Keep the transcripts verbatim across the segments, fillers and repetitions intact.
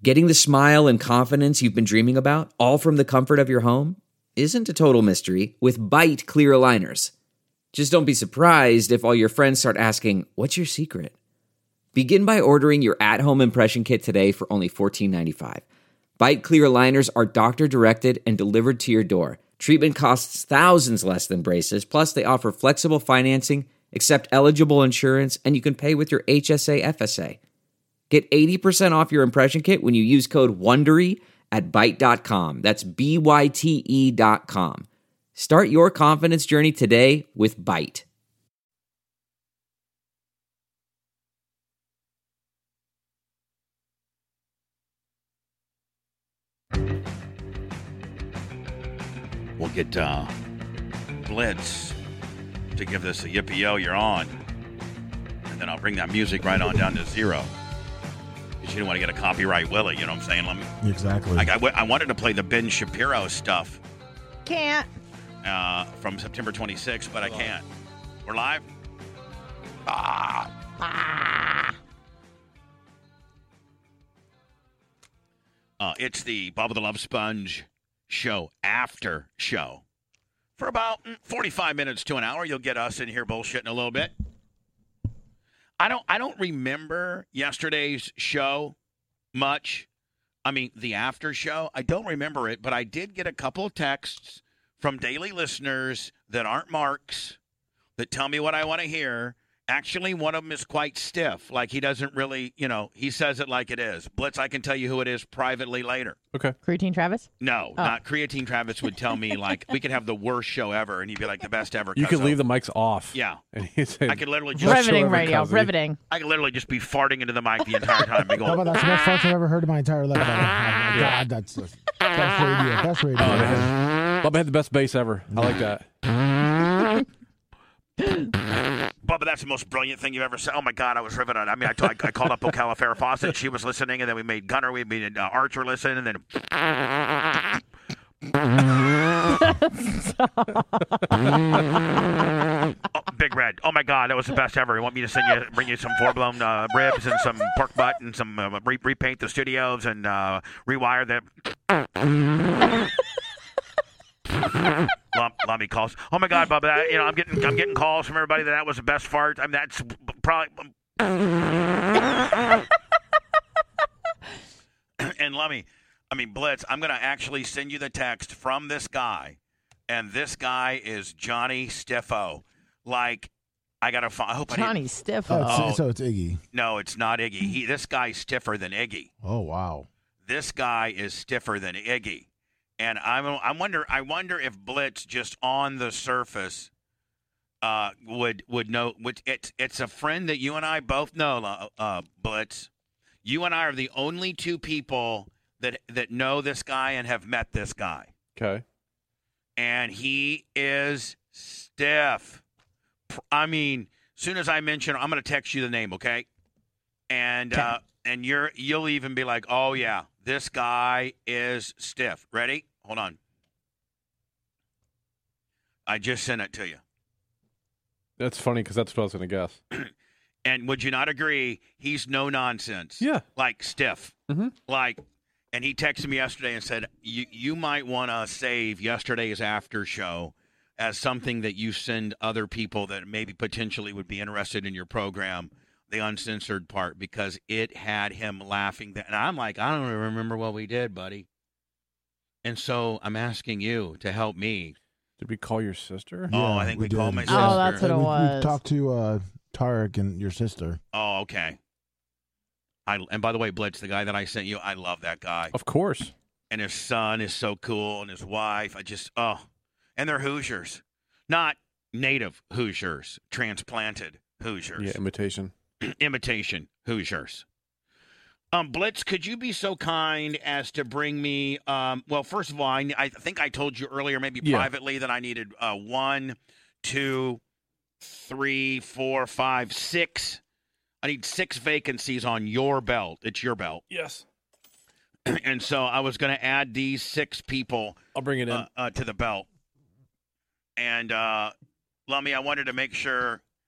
Getting the smile and confidence you've been dreaming about, all from the comfort of your home, isn't a total mystery with Byte clear aligners. Just don't be surprised if all your friends start asking, "What's your secret?" Begin by ordering your at-home impression kit today for only fourteen ninety-five. Byte clear aligners are doctor-directed and delivered to your door. Treatment costs thousands less than braces, plus they offer flexible financing, accept eligible insurance, and you can pay with your H S A F S A. Get eighty percent off your impression kit when you use code WONDERY at byte dot com. That's B Y T E dot com. Start your confidence journey today with Byte. We'll get uh, Blitz to give this a yippee-yo, you're on. And then I'll bring that music right on down to zero. Because you don't want to get a copyright Willie, you know what I'm saying? Let me, exactly. Like I, w- I wanted to play the Ben Shapiro stuff. Can't. Uh, from September twenty-sixth, but I can't. We're live? Ah. Ah. Uh, it's the Bubba the Love Sponge show after show. For about forty-five minutes to an hour, you'll get us in here bullshitting a little bit. I don't I don't remember yesterday's show much. I mean, the after show, I don't remember it, but I did get a couple of texts from daily listeners that aren't marks that tell me what I want to hear. Actually, one of them is quite stiff. Like, he doesn't really, you know, he says it like it is. Blitz, I can tell you who it is privately later. Okay. Creatine Travis? No, Oh. not Creatine Travis would tell me, like, we could have the worst show ever, and he'd be like, the best ever. You could cuzzo. leave the mics off. Yeah. And he'd say, I could literally just... Riveting radio, riveting. I could literally just be farting into the mic the entire time. Be How going, about that's the best farts I've ever heard in my entire life. Oh, my God, that's the best radio. Best radio. Oh, man. Bubba had the best bass ever. I like that. Bubba, that's the most brilliant thing you've ever said. Oh, my God, I was riveted. I mean, I, t- I called up Ocala Farrah Fawcett. She was listening, and then we made Gunner. We made uh, Archer listen, and then... oh, Big Red. Oh, my God, that was the best ever. You want me to send you, bring you some four-blown uh, ribs and some pork butt and some uh, re- repaint the studios and uh, rewire the... Lump, Lummy calls. Oh my God, Bubba! That, you know, I'm getting, I'm getting calls from everybody that that was the best fart. I mean, that's probably. And Lummy, I mean, Blitz, I'm gonna actually send you the text from this guy, and this guy is Johnny Stiffo. Like, I gotta find. I hope Johnny I Stiffo. Oh, it's, Oh. so it's Iggy. No, it's not Iggy. He, this guy's stiffer than Iggy. Oh, wow. This guy is stiffer than Iggy. And I'm, I wonder, I wonder if Blitz just on the surface uh, would would know. Would, it's it's a friend that you and I both know, uh, uh, Blitz. You and I are the only two people that that know this guy and have met this guy. Okay. And he is stiff. I mean, as soon as I mention, I'm going to text you the name, okay? And Okay. uh, and you're you'll even be like, oh yeah. This guy is stiff. Ready? Hold on. I just sent it to you. That's funny because that's what I was going to guess. And would you not agree? He's no nonsense. Yeah. Like stiff. Mm-hmm. Like, and he texted me yesterday and said, you, you might want to save yesterday's after show as something that you send other people that maybe potentially would be interested in your program. The uncensored part, because it had him laughing. And I'm like, I don't even remember what we did, buddy. And so I'm asking you to help me. Did we call your sister? Oh, Yeah, I think we we, called did. my Oh, sister. that's what it we, was. We talked to uh, Tarek and your sister. Oh, okay. I And by the way, Blitz, the guy that I sent you, I love that guy. Of course. And his son is so cool, and his wife. I just, oh. And they're Hoosiers. Not native Hoosiers, transplanted Hoosiers. Yeah, imitation. Imitation Hoosiers. Um, Blitz, could you be so kind as to bring me, um, well, first of all, I, I think I told you earlier, maybe Yeah. privately, that I needed uh, one, two, three, four, five, six. I need six vacancies on your belt. It's your belt. Yes. And so I was going to add these six people I'll bring it in. uh, uh, to the belt. And, uh, Lummy, I wanted to make sure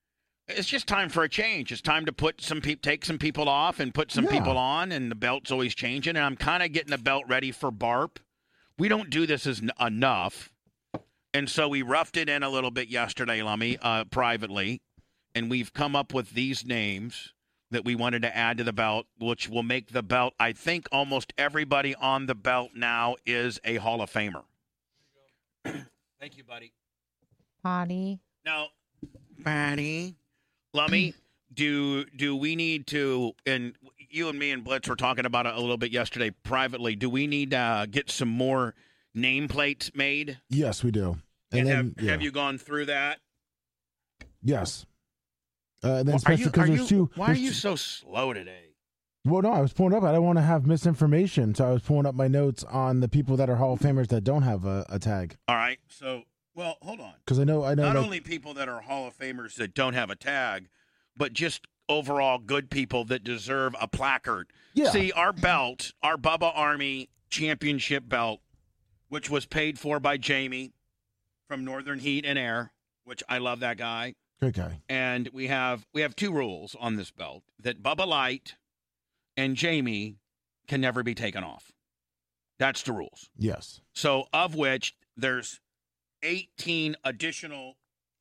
it's just time for a change. It's time to put some people, take some people off and put some Yeah. people on, and the belt's always changing. And I'm kind of getting the belt ready for B A R P. We don't do this as n- enough, and so we roughed it in a little bit yesterday, Lummy, uh, privately, and we've come up with these names that we wanted to add to the belt, which will make the belt. I think almost everybody on the belt now is a Hall of Famer. Thank you, buddy. Body. Now, buddy, Lummy, do do we need to? And you and me and Blitz were talking about it a little bit yesterday privately. Do we need to uh, get some more nameplates made? Yes, we do. And, And, then have, yeah. have you gone through that? Yes. Uh, and then Well, are especially you, because are there's you, two. why are there's you two- so slow today? Well, no, I was pulling up. I don't want to have misinformation, so I was pulling up my notes on the people that are Hall of Famers that don't have a, a tag. All right. So, well, hold on. Because I know, I know, Not like, only people that are Hall of Famers that don't have a tag, but just overall good people that deserve a placard. yeah, See, our belt, our Bubba Army Championship belt, which was paid for by Jamie from Northern Heat and Air, which I love that guy. great guy. And we have we have two rules on this belt, that Bubba Light and Jamie can never be taken off. That's the rules. Yes, So, of which there's eighteen additional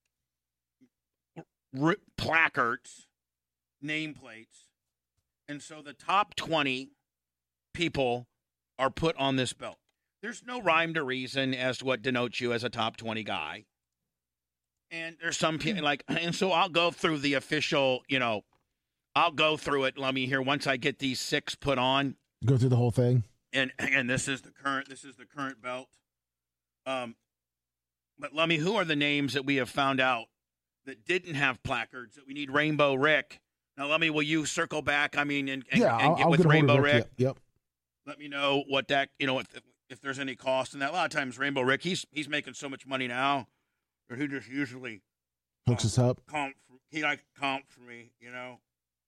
r- placards, nameplates. And so the top twenty people are put on this belt. There's no rhyme to reason as to what denotes you as a top twenty guy. And there's some people like, and so I'll go through the official, you know, I'll go through it, let me hear, once I get these six put on. go through the whole thing. And and this is the current this is the current belt. Um, but Lummy, who are the names that we have found out that didn't have placards that we need? Rainbow Rick. Now, Lummy, will you circle back? I mean, and, and, yeah, and I'll, get I'll with get a hold of Rainbow Rick. Rick. Yep, yep. Let me know what that you know if if there's any cost in that. A lot of times, Rainbow Rick, he's he's making so much money now, or he just usually Hooks us up. comp. For, he like comp for me, you know.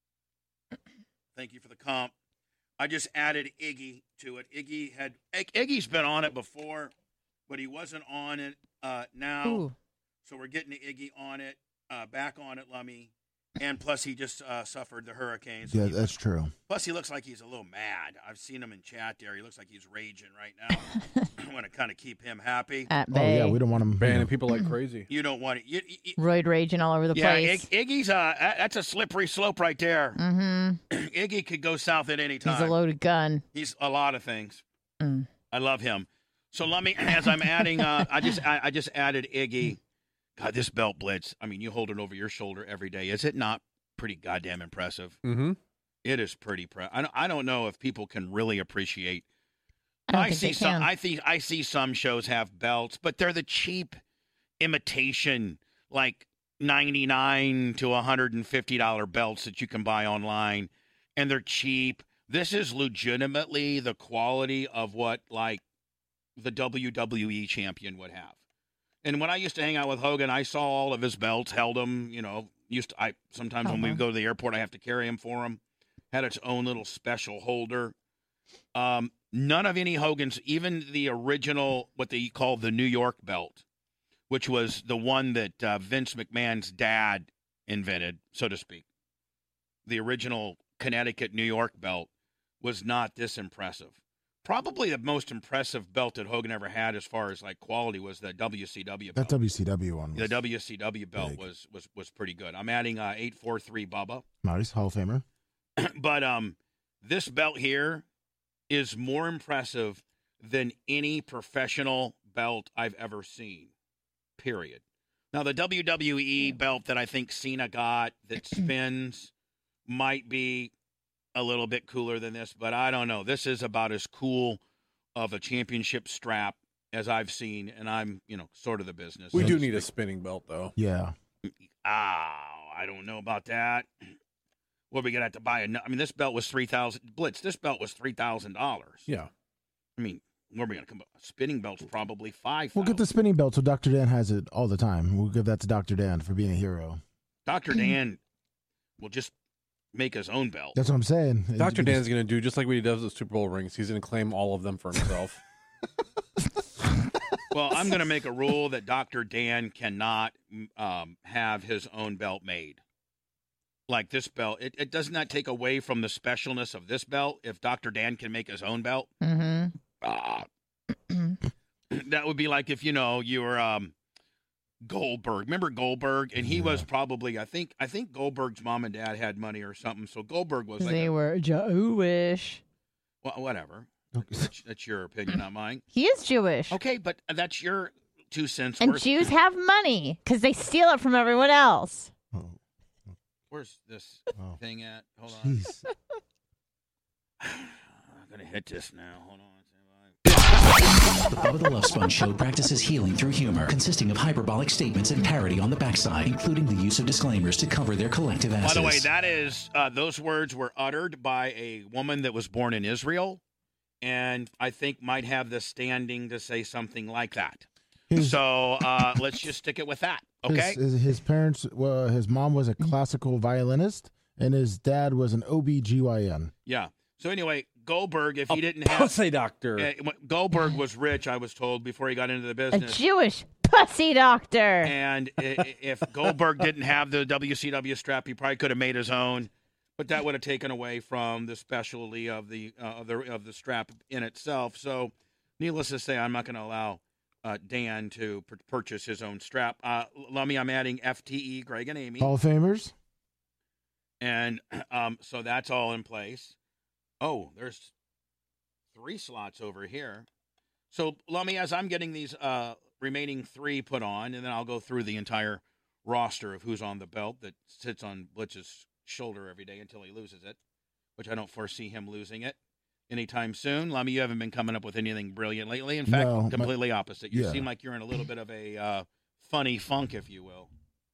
Thank you for the comp. I just added Iggy to it. Iggy had Ig- Iggy's been on it before, but he wasn't on it uh, now. Ooh. So we're getting Iggy on it, uh, back on it, Lummy. And plus, he just uh, suffered the hurricane. So Yeah, he- that's true. plus, he looks like he's a little mad. I've seen him in chat there. He looks like he's raging right now. I want to kind of keep him happy. At Oh bay. yeah, we don't want him. Banning people like crazy. You don't want it. You, you, Roid raging all over the yeah, place. Ig- Iggy's uh, that's a slippery slope right there. Mm-hmm. Iggy could go south at any time. He's a loaded gun. He's a lot of things. Mm. I love him. So let me, as I'm adding, uh, I just, I, I just added Iggy. God, this belt, Blitz. I mean, you hold it over your shoulder every day. Is it not pretty goddamn impressive? Mm-hmm. It is pretty. Pre- I don't, I don't know if people can really appreciate. I don't I think see they some. can. I think I see some shows have belts, but they're the cheap imitation, like ninety-nine to one hundred and fifty dollar belts that you can buy online, and they're cheap. This is legitimately the quality of what like the W W E champion would have. And when I used to hang out with Hogan, I saw all of his belts, held them. You know, used to. I sometimes when we Uh-huh. go to the airport, I have to carry him for him. Had its own little special holder. Um, none of any Hogan's, even the original, what they call the New York belt, which was the one that uh, Vince McMahon's dad invented, so to speak. The original Connecticut New York belt was not this impressive. Probably the most impressive belt that Hogan ever had as far as like quality was the W C W belt. That W C W one. the Was W C W belt big. was, was was pretty good. I'm adding uh, eight four three Bubba. nice Hall of Famer. But um, this belt here is more impressive than any professional belt I've ever seen, period. Now, the W W E belt that I think Cena got that spins might be a little bit cooler than this, but I don't know. This is about as cool of a championship strap as I've seen, and I'm, you know, sort of the business. We so do to need a speak. spinning belt, though. Yeah. Oh, I don't know about that. What are we gonna have to buy? A, I mean, this belt was three thousand. Blitz. This belt was three thousand dollars. Yeah. I mean, where are we gonna come? A spinning belt's probably five. We'll get the spinning belt, so Doctor Dan has it all the time. We'll give that to Doctor Dan for being a hero. Doctor Dan will just make his own belt. That's what I'm saying. Doctor Dan's going to do just like what he does with Super Bowl rings. He's going to claim all of them for himself. Well, I'm gonna make a rule that Doctor Dan cannot um, have his own belt made. like this belt, it, it does not take away from the specialness of this belt. If Doctor Dan can make his own belt, Mm-hmm. uh, that would be like if, you know, you were um, Goldberg. Remember Goldberg? And he Yeah. was probably, I think, I think Goldberg's mom and dad had money or something. So Goldberg was like, They a- were Jewish. well, whatever. Okay. That's, that's your opinion, not mine. He is Jewish. Okay, but that's your two cents And worth. Jews have money because they steal it from everyone else. Oh, Where's this oh. thing at? Hold on. Jeez. I'm going to hit this now. Hold on. The Bubba the Love Sponge Show practices healing through humor, consisting of hyperbolic statements and parody on the backside, including the use of disclaimers to cover their collective asses. By the way, that is, uh, those words were uttered by a woman that was born in Israel, and I think might have the standing to say something like that. His, So uh, let's just stick it with that, okay? his, his, his parents, well, his mom was a classical violinist, and his dad was an O B G Y N. Yeah. So anyway, Goldberg, if he didn't have... Pussy doctor. Uh, Goldberg was rich, I was told, before he got into the A business. Jewish pussy doctor. And i- i- if Goldberg didn't have the W C W strap, he probably could have made his own. But that would have taken away from the specialty of the uh, of the of the strap in itself. So, needless to say, I'm not going to allow uh, Dan to pur- purchase his own strap. Uh, Lummy, I'm adding F T E, Greg and Amy, Hall of Famers? and um, so that's all in place. Oh, there's three slots over here. So, Lummy, as I'm getting these uh, remaining three put on, and then I'll go through the entire roster of who's on the belt that sits on Blitz's shoulder every day until he loses it, which I don't foresee him losing it anytime soon. Lummy, you haven't been coming up with anything brilliant lately. In fact, No, my- completely opposite. You yeah. seem like you're in a little bit of a uh, funny funk, if you will.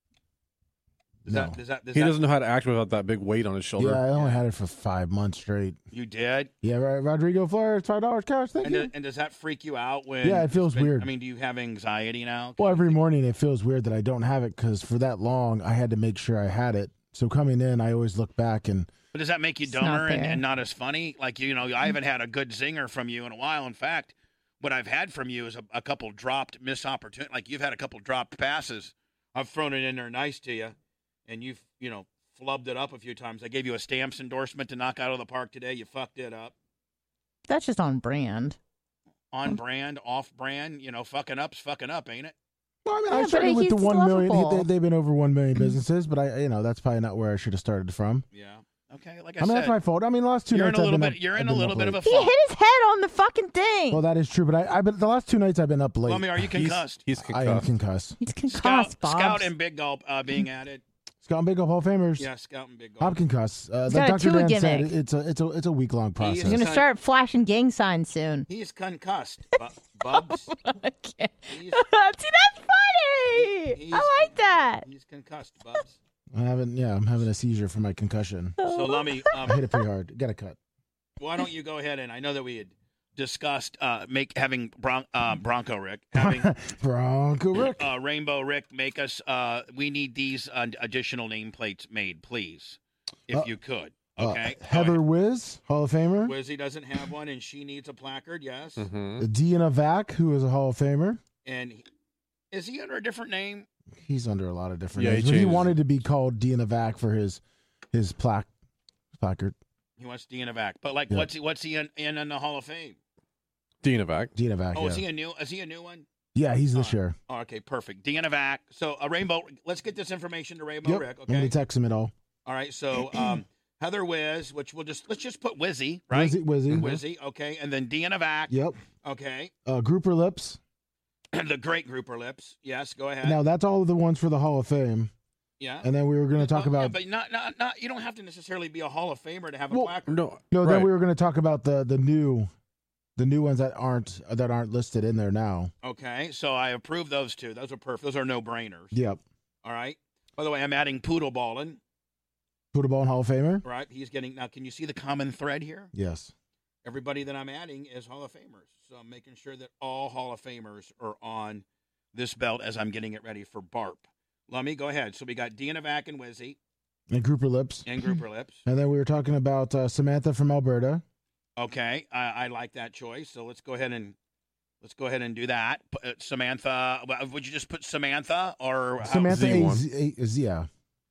Does No. that, does that, does He that, doesn't know how to act without that big weight on his shoulder. Yeah, I only had it for five months straight. You did? Yeah, right, Rodrigo Flores, five dollars cash. Thank And, you. do- and does that freak you out when? Yeah, it feels it's been- weird. I mean, do you have anxiety now? Well, every morning it feels weird that I don't have it because for that long I had to make sure I had it. So coming in, I always look back and But does that make you It's not dumber and, there. and not as funny? Like, you know, I haven't had a good zinger from you in a while. In fact, what I've had from you is a, a couple dropped missed opportunities. Like, you've had a couple dropped passes. I've thrown it in there nice to you, and you've, you know, flubbed it up a few times. I gave you a Stamps endorsement to knock out of the park today. You fucked it up. That's just on brand. On brand, off brand, you know, fucking up's fucking up, ain't it? well, I mean, Yeah, I but started with the he's one million. lovable. They, they've been over one million businesses, but I, you know, that's probably not where I should have started from. Yeah. Okay, like I, I mean, said, that's my fault. I mean, last two you're in nights a I've little been bit. up- You're I've in a been little up bit of late. a He funk. hit his head on the fucking thing. Well, that is true, but I, I've been the last two nights I've been up late. Lummy, are you He's, concussed? he's I am concussed. concussed. He's concussed, Scout, Bob. Scout and Big Gulp uh, being added. Scott and Big Up Hall of Famers. Yeah, Scout and Big Gulp. I'm concussed. Uh, He's like got a Doctor Tua Dan said, gimmick. it's a it's a it's a week long He process. is He's gonna start flashing gang signs soon. He's concussed, Bu- Bubs. I can't. He's, See, that's funny. He's- I like that. he's concussed, Bubs. I'm having yeah, I'm having a seizure from my concussion. So, Lummy, I um, hit it pretty hard. Got a cut. why don't you go ahead and I know that we had discussed uh, make having Bron- uh, Bronco Rick having Bronco Rick. uh, Rainbow Rick make us. Uh, we need these uh, additional nameplates made, please, if Uh, you could. Uh, Okay, Go Heather ahead. Wiz, Hall of Famer. Wizzy doesn't have one, and she needs a placard. Yes, Mhm. Deanna Vac, who is a Hall of Famer. and he, is he under a different name? He's under a lot of different Yeah, he names. But he changed. wanted to be called Deanna Vac for his his plaque placard. He wants Deanna Vac, but like, Yeah. what's he? What's he in, in, in the Hall of Fame? Dinovac. Deanna Vac. Oh, yeah. is he a new? Is he a new one? yeah, he's Oh, this year. Oh, okay, perfect. Deanna Vac. So a Rainbow. Let's get this information to Rainbow Yep. Rick. I'm gonna Okay. text him it all. All right. So um, Heather Wiz, which we'll just let's just put Wizzy, right? Wizzy, Wizzy. Wizzy. Okay, and then Deanna Vac. Yep. Okay. Uh, Grouper Lips. The great grouper lips. Yes. Go ahead. Now that's all of the ones for the Hall of Fame. yeah. And then we were going to talk Well, yeah, about but not, not, not. You don't have to necessarily be a Hall of Famer to have a Well, placard. No, no. right. Then we were going to talk about the the new, the new ones that aren't that aren't listed in there now. Okay. So I approve those two. Those are perfect. Those are no brainers. Yep. All right. By the way, I'm adding Poodle Ballin. Football Hall of Famer. Right. He's getting now. Can you see the common thread here? Yes. Everybody that I'm adding is Hall of Famers. So I'm making sure that all Hall of Famers are on this belt as I'm getting it ready for B A R P. Lummy, go ahead. So we got Deanna Vac and Wizzy And Grouper Lips. and Grouper Lips. And then we were talking about uh, Samantha from Alberta. Okay, I, I like that choice. So let's go ahead and let's go ahead and do that. P- uh, Samantha, well, would you just put Samantha or how- Samantha Z one. A- Z- A- Z- yeah.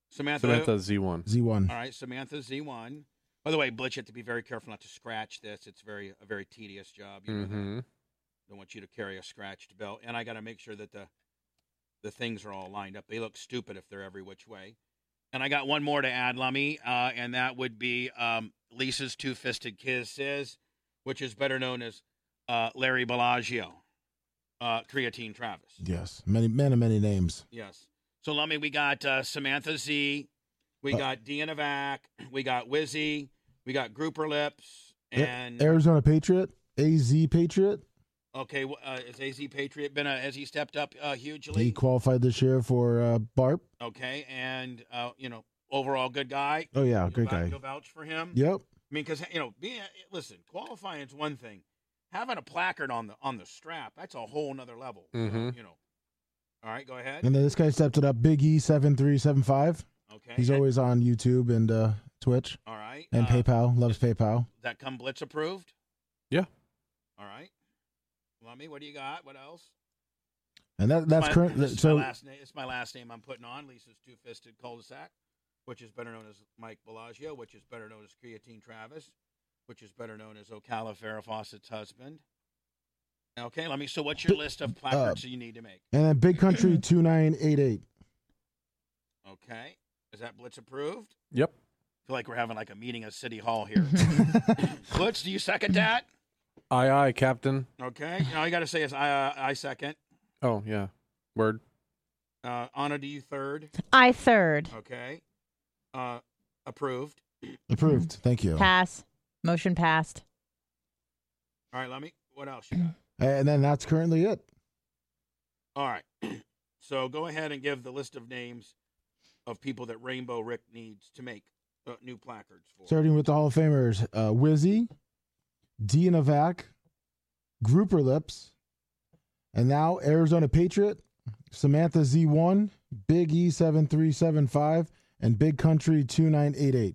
Samantha. Samantha Z one. Z one. All right, Samantha Z one. By the way, Blitz, you have to be very careful not to scratch this. It's very a very tedious job. You know Mm-hmm. that. Don't want you to carry a scratched belt. And I got to make sure that the the things are all lined up. They look stupid if they're every which way. And I got one more to add, Lummy, uh, and that would be um, Lisa's two-fisted kisses, which is better known as uh, Larry Bellagio, uh, Creatine Travis. Yes, many, many, many names. Yes. So, Lummy, we got uh, Samantha Z, we Uh, got Deanna Vac, we got Wizzy, we got Grouper Lips, A- and Arizona Patriot, A Z Patriot. okay, uh, is A Z Patriot been a, has he stepped up uh, hugely? He qualified this year for uh, B A R P. Okay, and uh, you know, overall good guy. Oh yeah, You'll great vou- guy. You'll vouch for him. Yep. I mean, because you know, being listen, qualifying is one thing. Having a placard on the on the strap, that's a whole nother level. Mhm. You know. All right, go ahead. And then this guy stepped it up. Big E seven three seven five. Okay. He's and- always on YouTube and uh, Twitch all right. and uh, PayPal. Loves is- PayPal. That come Blitz approved. Yeah. All right. Lummy, what do you got? What else? And that that's my, current. This is So my last name. It's my last name I'm putting on. Lisa's two-fisted cul-de-sac, which is better known as Mike Bellagio, which is better known as Creatine Travis, which is better known as Ocala Farrah Fawcett's husband. Okay, let me. So, what's your list of placards you need to make? and then Big Country two nine eight eight. Okay, is that Blitz approved? Yep. I feel like we're having like a meeting at City Hall here. Blitz, do you second that? Aye, aye, Captain. Okay, all you got to say is I. Uh, I second. Oh, yeah. Word. Uh, Anna, do you third? I third. Okay. Uh, approved. Approved. Thank you. Pass. Motion passed. All right, let me. What else you got? And then that's currently it. All right. So go ahead and give the list of names of people that Rainbow Rick needs to make uh, new placards for. Starting with the Hall of Famers, uh, Wizzy, Deanna Vac, Grouper Lips, and now Arizona Patriot, Samantha Z one, Big E seven three seven five, and Big Country two nine eight eight.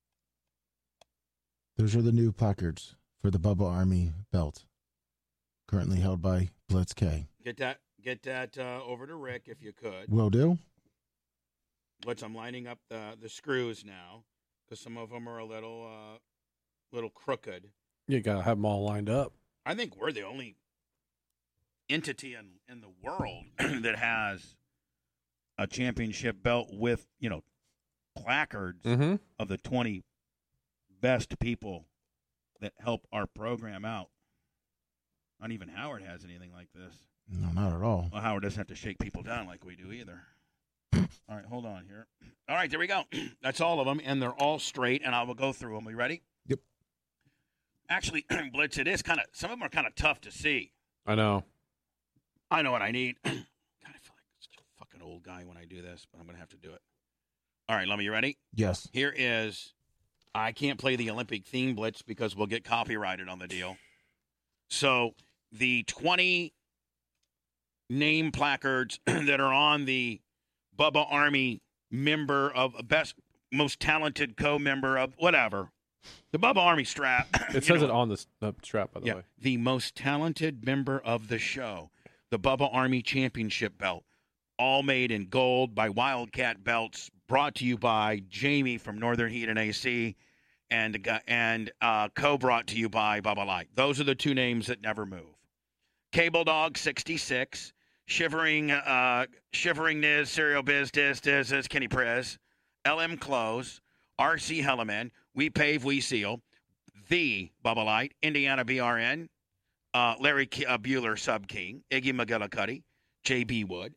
Those are the new placards for the Bubba Army belt, currently held by Blitz K. Get that get that uh, over to Rick if you could. Will do. Which I'm lining up the, the screws now because some of them are a little uh, little crooked. You got to have them all lined up. I think we're the only entity in, in the world that has a championship belt with, you know, placards Mm-hmm. of the twenty best people that help our program out. Not even Howard has anything like this. No, not at all. Well, Howard doesn't have to shake people down like we do either. All right, hold on here. All right, there we go. That's all of them, and they're all straight, and I will go through them. We ready? Yep. Actually, Blitz, it is kind of, some of them are kind of tough to see. I know. I know what I need. God, I feel like such a fucking old guy when I do this, but I'm going to have to do it. All right, Lummy, you ready? Yes. Here is, I can't play the Olympic theme, Blitz, because we'll get copyrighted on the deal. So the twenty name placards that are on the Bubba Army member of best, most talented co-member of whatever, the Bubba Army strap. It says it on the uh, strap, by the Yeah, way. the most talented member of the show, the Bubba Army Championship belt, all made in gold by Wildcat Belts, brought to you by Jamie from Northern Heat and A C, and and uh, co-brought to you by Bubba Light. Those are the two names that never move. Cable Dog sixty-six, Shivering uh, Shivering Niz, Serial Biz, Diz, Diz, Diz, Kenny Prez, L M Close, R C Helleman, We Pave, We Seal, The Bubba Light, Indiana B R N, uh, Larry K- uh, Bueller Sub King, Iggy McGillicuddy, J B Wood,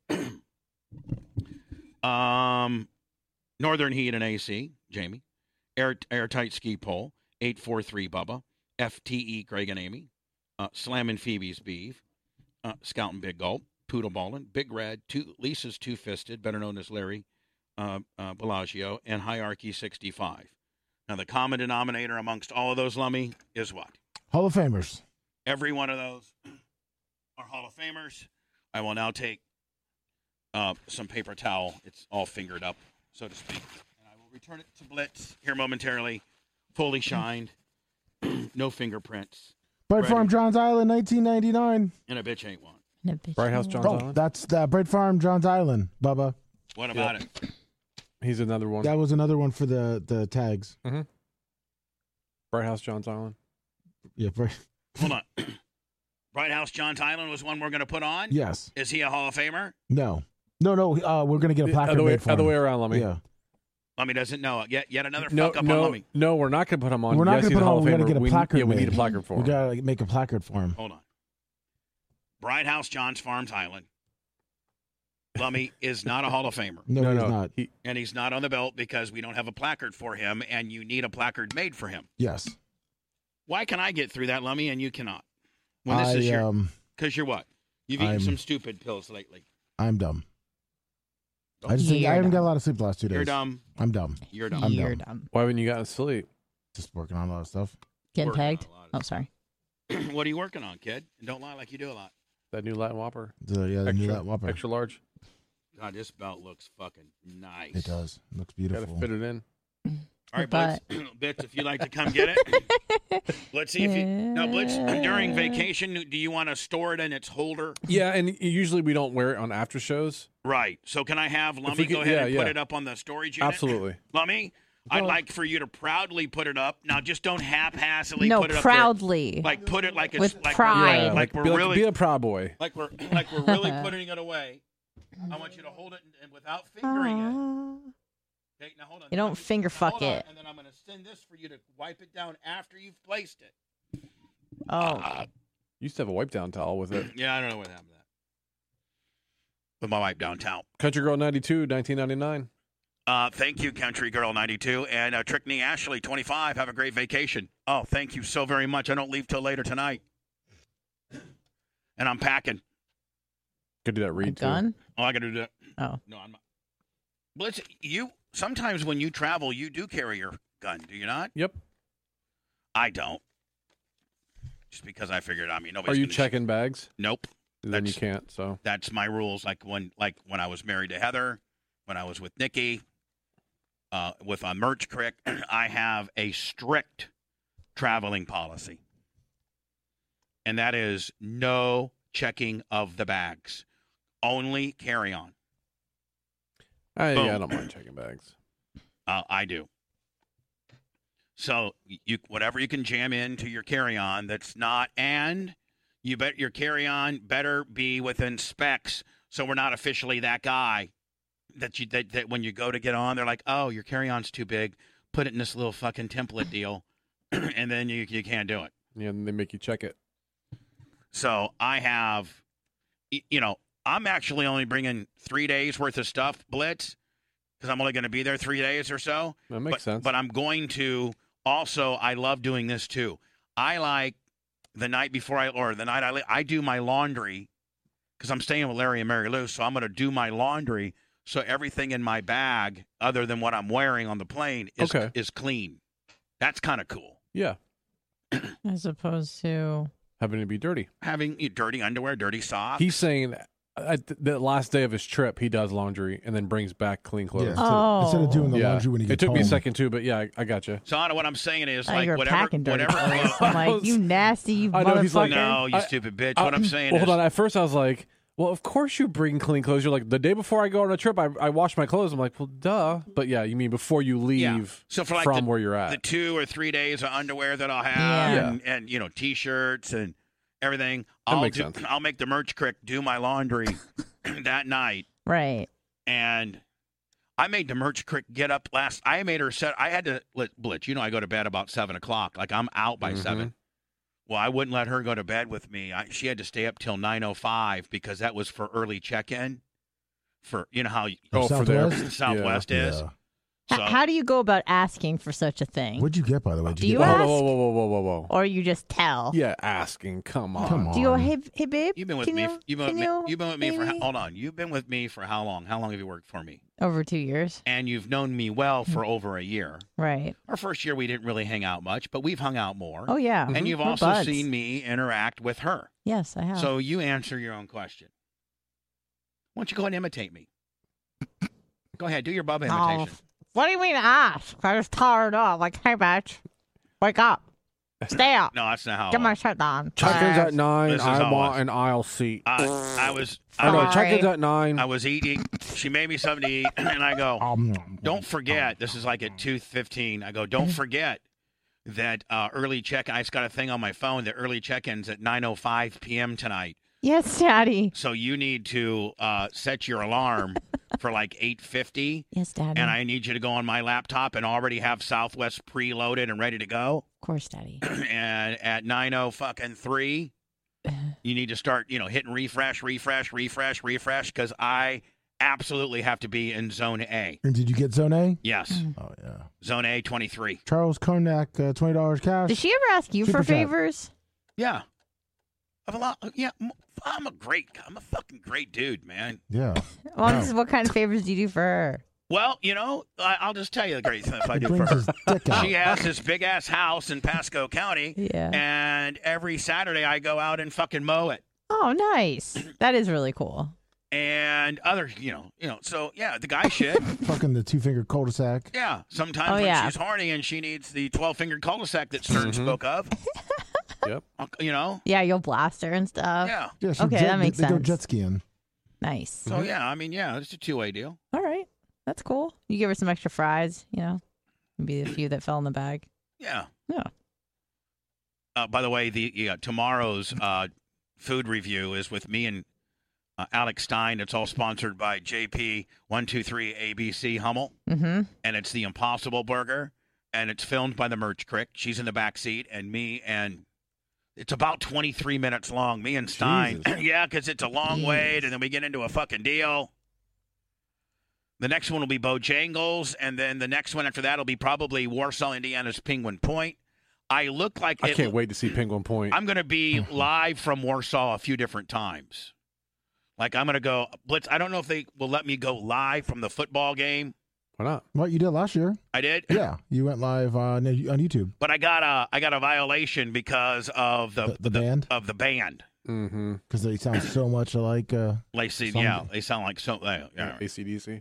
um, Northern Heat and A C, Jamie, Air, Airtight Ski Pole, eight four three Bubba, F T E Greg and Amy, uh, Slammin' Phoebe's Beef, uh, Scoutin' Big Gulp, Poodle Ballin', Big Red, two, Lisa's Two Fisted, better known as Larry uh, uh, Bellagio, and Hierarchy sixty-five. Now, the common denominator amongst all of those, Lummy, is what? Hall of Famers. Every one of those are Hall of Famers. I will now take uh, some paper towel. It's all fingered up, so to speak. And I will return it to Blitz here momentarily, fully shined, no fingerprints, Bright Ready. Farm, Johns Island, nineteen ninety-nine. and a bitch ain't one. No, bitch, Bright House no. John's Oh, Island? that's the Bright Farm, Johns Island, Bubba. What about it? He's another one. That was another one for the, the tags. Mm-hmm. Bright House, Johns Island. Yeah, for, Hold on. Bright House Johns Island was one we're going to put on? yes. Is he a Hall of Famer? No. No, no. Uh, we're going to get a placard Other way, made for other him. way around, Lummy. Yeah. Lummy doesn't know. Yet yet another No, fuck up on no, Lummy. no, we're not going to put him on. We're not yes, going he's to put a Hall on. of We got to Famer. get a We- placard Yeah, we made. need a placard for We him. got to make a placard for him. Hold on. Bright House Johns Farms Island. Lummy is not a Hall of Famer. No, no, he's no. not. He, And he's not on the belt because we don't have a placard for him, and you need a placard made for him. Yes. Why can I get through that, Lummy, and you cannot? When this I, is your, um, because you're what? You've eaten I'm- some stupid pills lately. I'm dumb. I just think, You're I haven't got a dumb. lot of sleep the last two days. You're dumb. I'm dumb. You're dumb. I'm You're dumb. dumb. why haven't you gotten sleep? Just working on a lot of stuff. Getting Working on tagged? a lot Oh, of sorry. What are you working on, kid? And don't lie like you do a lot. That new Latin Whopper. The, yeah, the extra, new that Whopper. extra large. God, this belt looks fucking nice. It does. It looks Got beautiful. to fit it in. All right, But- Blitz. Blitz, if you'd like to come get it. Let's see if you. No, Blitz, during vacation, do you want to store it in its holder? Yeah, and usually we don't wear it on after shows. Right. So can I have Lummy we could- go ahead yeah, and put yeah. it up on the storage unit? Absolutely. Lummy, I'd Well- like for you to proudly put it up. Now, just don't haphazardly No, put it up proudly. there. Like, put it like it's With like pride. We're, Yeah, like, be, we're like, really be a proud boy. like we're like we're really putting it away. I want you to hold it and, and without fingering it. Aw. Okay, now hold on. You don't Let me- finger now fuck hold on, it. And then I'm going to send this for you to wipe it down after you've placed it. Oh. Uh, Used to have a wipe down towel with it. yeah, I don't know what happened to that. With my wipe down towel. Country Girl ninety-two, nineteen ninety-nine. Uh, thank you, Country Girl ninety-two. And uh, Trickney Ashley twenty-five. Have a great vacation. Oh, thank you so very much. I don't leave till later tonight. And I'm packing. Could do that A read too. gun? Oh, I got to do that. Oh. No, I'm not. Blitz, you sometimes when you travel, you do carry your gun, do you not? Yep. I don't. Just because I figured, I mean, Are nobody's you gonna checking bags? Shoot. Nope. Then you That's- can't. So That's my rules. Like when, like when I was married to Heather, when I was with Nikki, uh, with a merch crick, I have a strict traveling policy, and that is no checking of the bags, only carry on. I, Boom. yeah, I don't mind checking bags. Uh, I do. So you whatever you can jam into your carry-on that's not, and you bet your carry-on better be within specs, so we're not officially that guy that you that, that when you go to get on, they're like, oh, your carry-on's too big, put it in this little fucking template deal, and then you you can't do it. Yeah, and they make you check it. So I have, y- you know, I'm actually only bringing three days worth of stuff, Blitz, because I'm only going to be there three days or so. That makes but, sense. But I'm going to also, I love doing this too. I like the night before I, or the night I, I do my laundry because I'm staying with Larry and Mary Lou. So I'm going to do my laundry. So everything in my bag, other than what I'm wearing on the plane, is, Okay. is clean. That's kind of cool. Yeah, As opposed to. having to be dirty. Having you know, dirty underwear, dirty socks. He's saying at the last day of his trip, he does laundry and then brings back clean Yeah, clothes. instead, Oh. instead of doing the Yeah. laundry when you get It took home. me a second too, but yeah, I, I got you. So Anna, what I'm saying is Oh, like you're whatever, packing dirty whatever. clothes. I'm like, you nasty you I know, he's like, motherfucker. No, you I- stupid bitch. I- What I'm saying well, is, hold on. At first, I was like, "Well, of course you bring clean clothes." You're like, "The day before I go on a trip, I, I wash my clothes." I'm like, "Well, duh." But yeah, you mean before you leave Yeah. So for like from the- where you're the at? two or three days of underwear that I'll have, Yeah. and, and you know, t-shirts and everything. That I'll makes do, sense. I'll make the merch crick do my laundry that night, Right. and I made the merch crick get up last. I made her set. I had to let Blitz. You know, I go to bed about seven o'clock. Like I'm out by Mhm. seven. Well, I wouldn't let her go to bed with me. I, she had to stay up till nine o five because that was for early check-in. For you know how Oh, for Southwest? their Southwest is. Yeah. H- So- How do you go about asking for such a thing? What'd you get, by the way? Did Do you you get whoa, ask? whoa, whoa, whoa, whoa, whoa, whoa! Or you just tell? Yeah, asking. Come on. Come on. Do you go, hey, hey, babe? You've been with can me. You, You've been with can me. you You've been with me for. maybe- Hold on. You've been with me for how long? How long have you worked for me? Over two years. And you've known me well for over a year. Right. Our first year we didn't really hang out much, but we've hung out more. Oh, yeah. And you've We're also buds. seen me interact with her. Yes, I have. So you answer your own question. Why don't you go ahead and imitate me? Go ahead, do your Bubba Oh, imitation. what do you mean ask? I just tell her off. Like, hey, bitch, wake up. Stay out. No, that's not how. Get it my works. shirt on. Check-in's at nine. This is how I it want was. an aisle seat. Uh, I was. I Oh, no, was. Sorry. check-in's at nine. I was eating. She made me something to eat, and I go, Um, "Don't forget." This is like at two fifteen. I go, "Don't forget that uh, early check." I just got a thing on my phone that early check-ins at nine oh five p.m. tonight. Yes, Daddy. So you need to uh, set your alarm for like eight fifty, Yes, Daddy. and I need you to go on my laptop and already have Southwest preloaded and ready to go. Of course, Daddy. And at nine oh fucking three, you need to start, you know, hitting refresh, refresh, refresh, refresh, because I absolutely have to be in Zone A. And did you get Zone A? Yes, Oh, yeah. Zone A twenty-three. Charles Konak, uh, twenty dollars cash. Did she ever ask you Super for chat. favors? Yeah, I've a lot. Yeah, m- I'm a great. I'm a fucking great dude, man. Yeah. Well, Wow. this is what kind of favors do you do for her? Well, you know, I, I'll just tell you the great thing if I He do for brings her. his dick out. She has this big ass house in Pasco County, Yeah. and every Saturday I go out and fucking mow it. Oh, nice. That is really cool. And other, you know, you know. So yeah, the guy shit. Fucking the two finger cul-de-sac. Yeah, sometimes Oh, when yeah. she's horny and she needs the twelve fingered cul-de-sac that Stern Mhm. spoke of. Yep. Uh, You know. Yeah, you'll blast her and stuff. Yeah. Yeah, she Okay, jet, that makes they, they go sense. jet skiing. Nice. So yeah, I mean, yeah, it's a two way deal. All right. That's cool. You give her some extra fries, you know, maybe a few that fell in the bag. Yeah. Yeah. Uh, by the way, the yeah, tomorrow's uh, food review is with me and uh, Alex Stein. It's all sponsored by J P one two three A B C Hummel, Mm-hmm. and it's the Impossible Burger, and it's filmed by the Merch Crick. She's in the back seat, and me and it's about twenty-three minutes long. Me and Stein, Jesus. yeah, because it's a long Jeez. wait, and then we get into a fucking deal. The next one will be Bojangles, and then the next one after that will be probably Warsaw, Indiana's Penguin Point. I look like I it- can't wait to see Penguin Point. I'm going to be live from Warsaw a few different times. Like I'm going to go Blitz. I don't know if they will let me go live from the football game. Why not? What you did last year? I did, Yeah, you went live on on YouTube. but I got a I got a violation because of the The- the band? of the band. Mm-hmm. Because they sound so much alike. Uh, Like, see, Some- yeah, they sound like so. Uh, yeah. A C D C.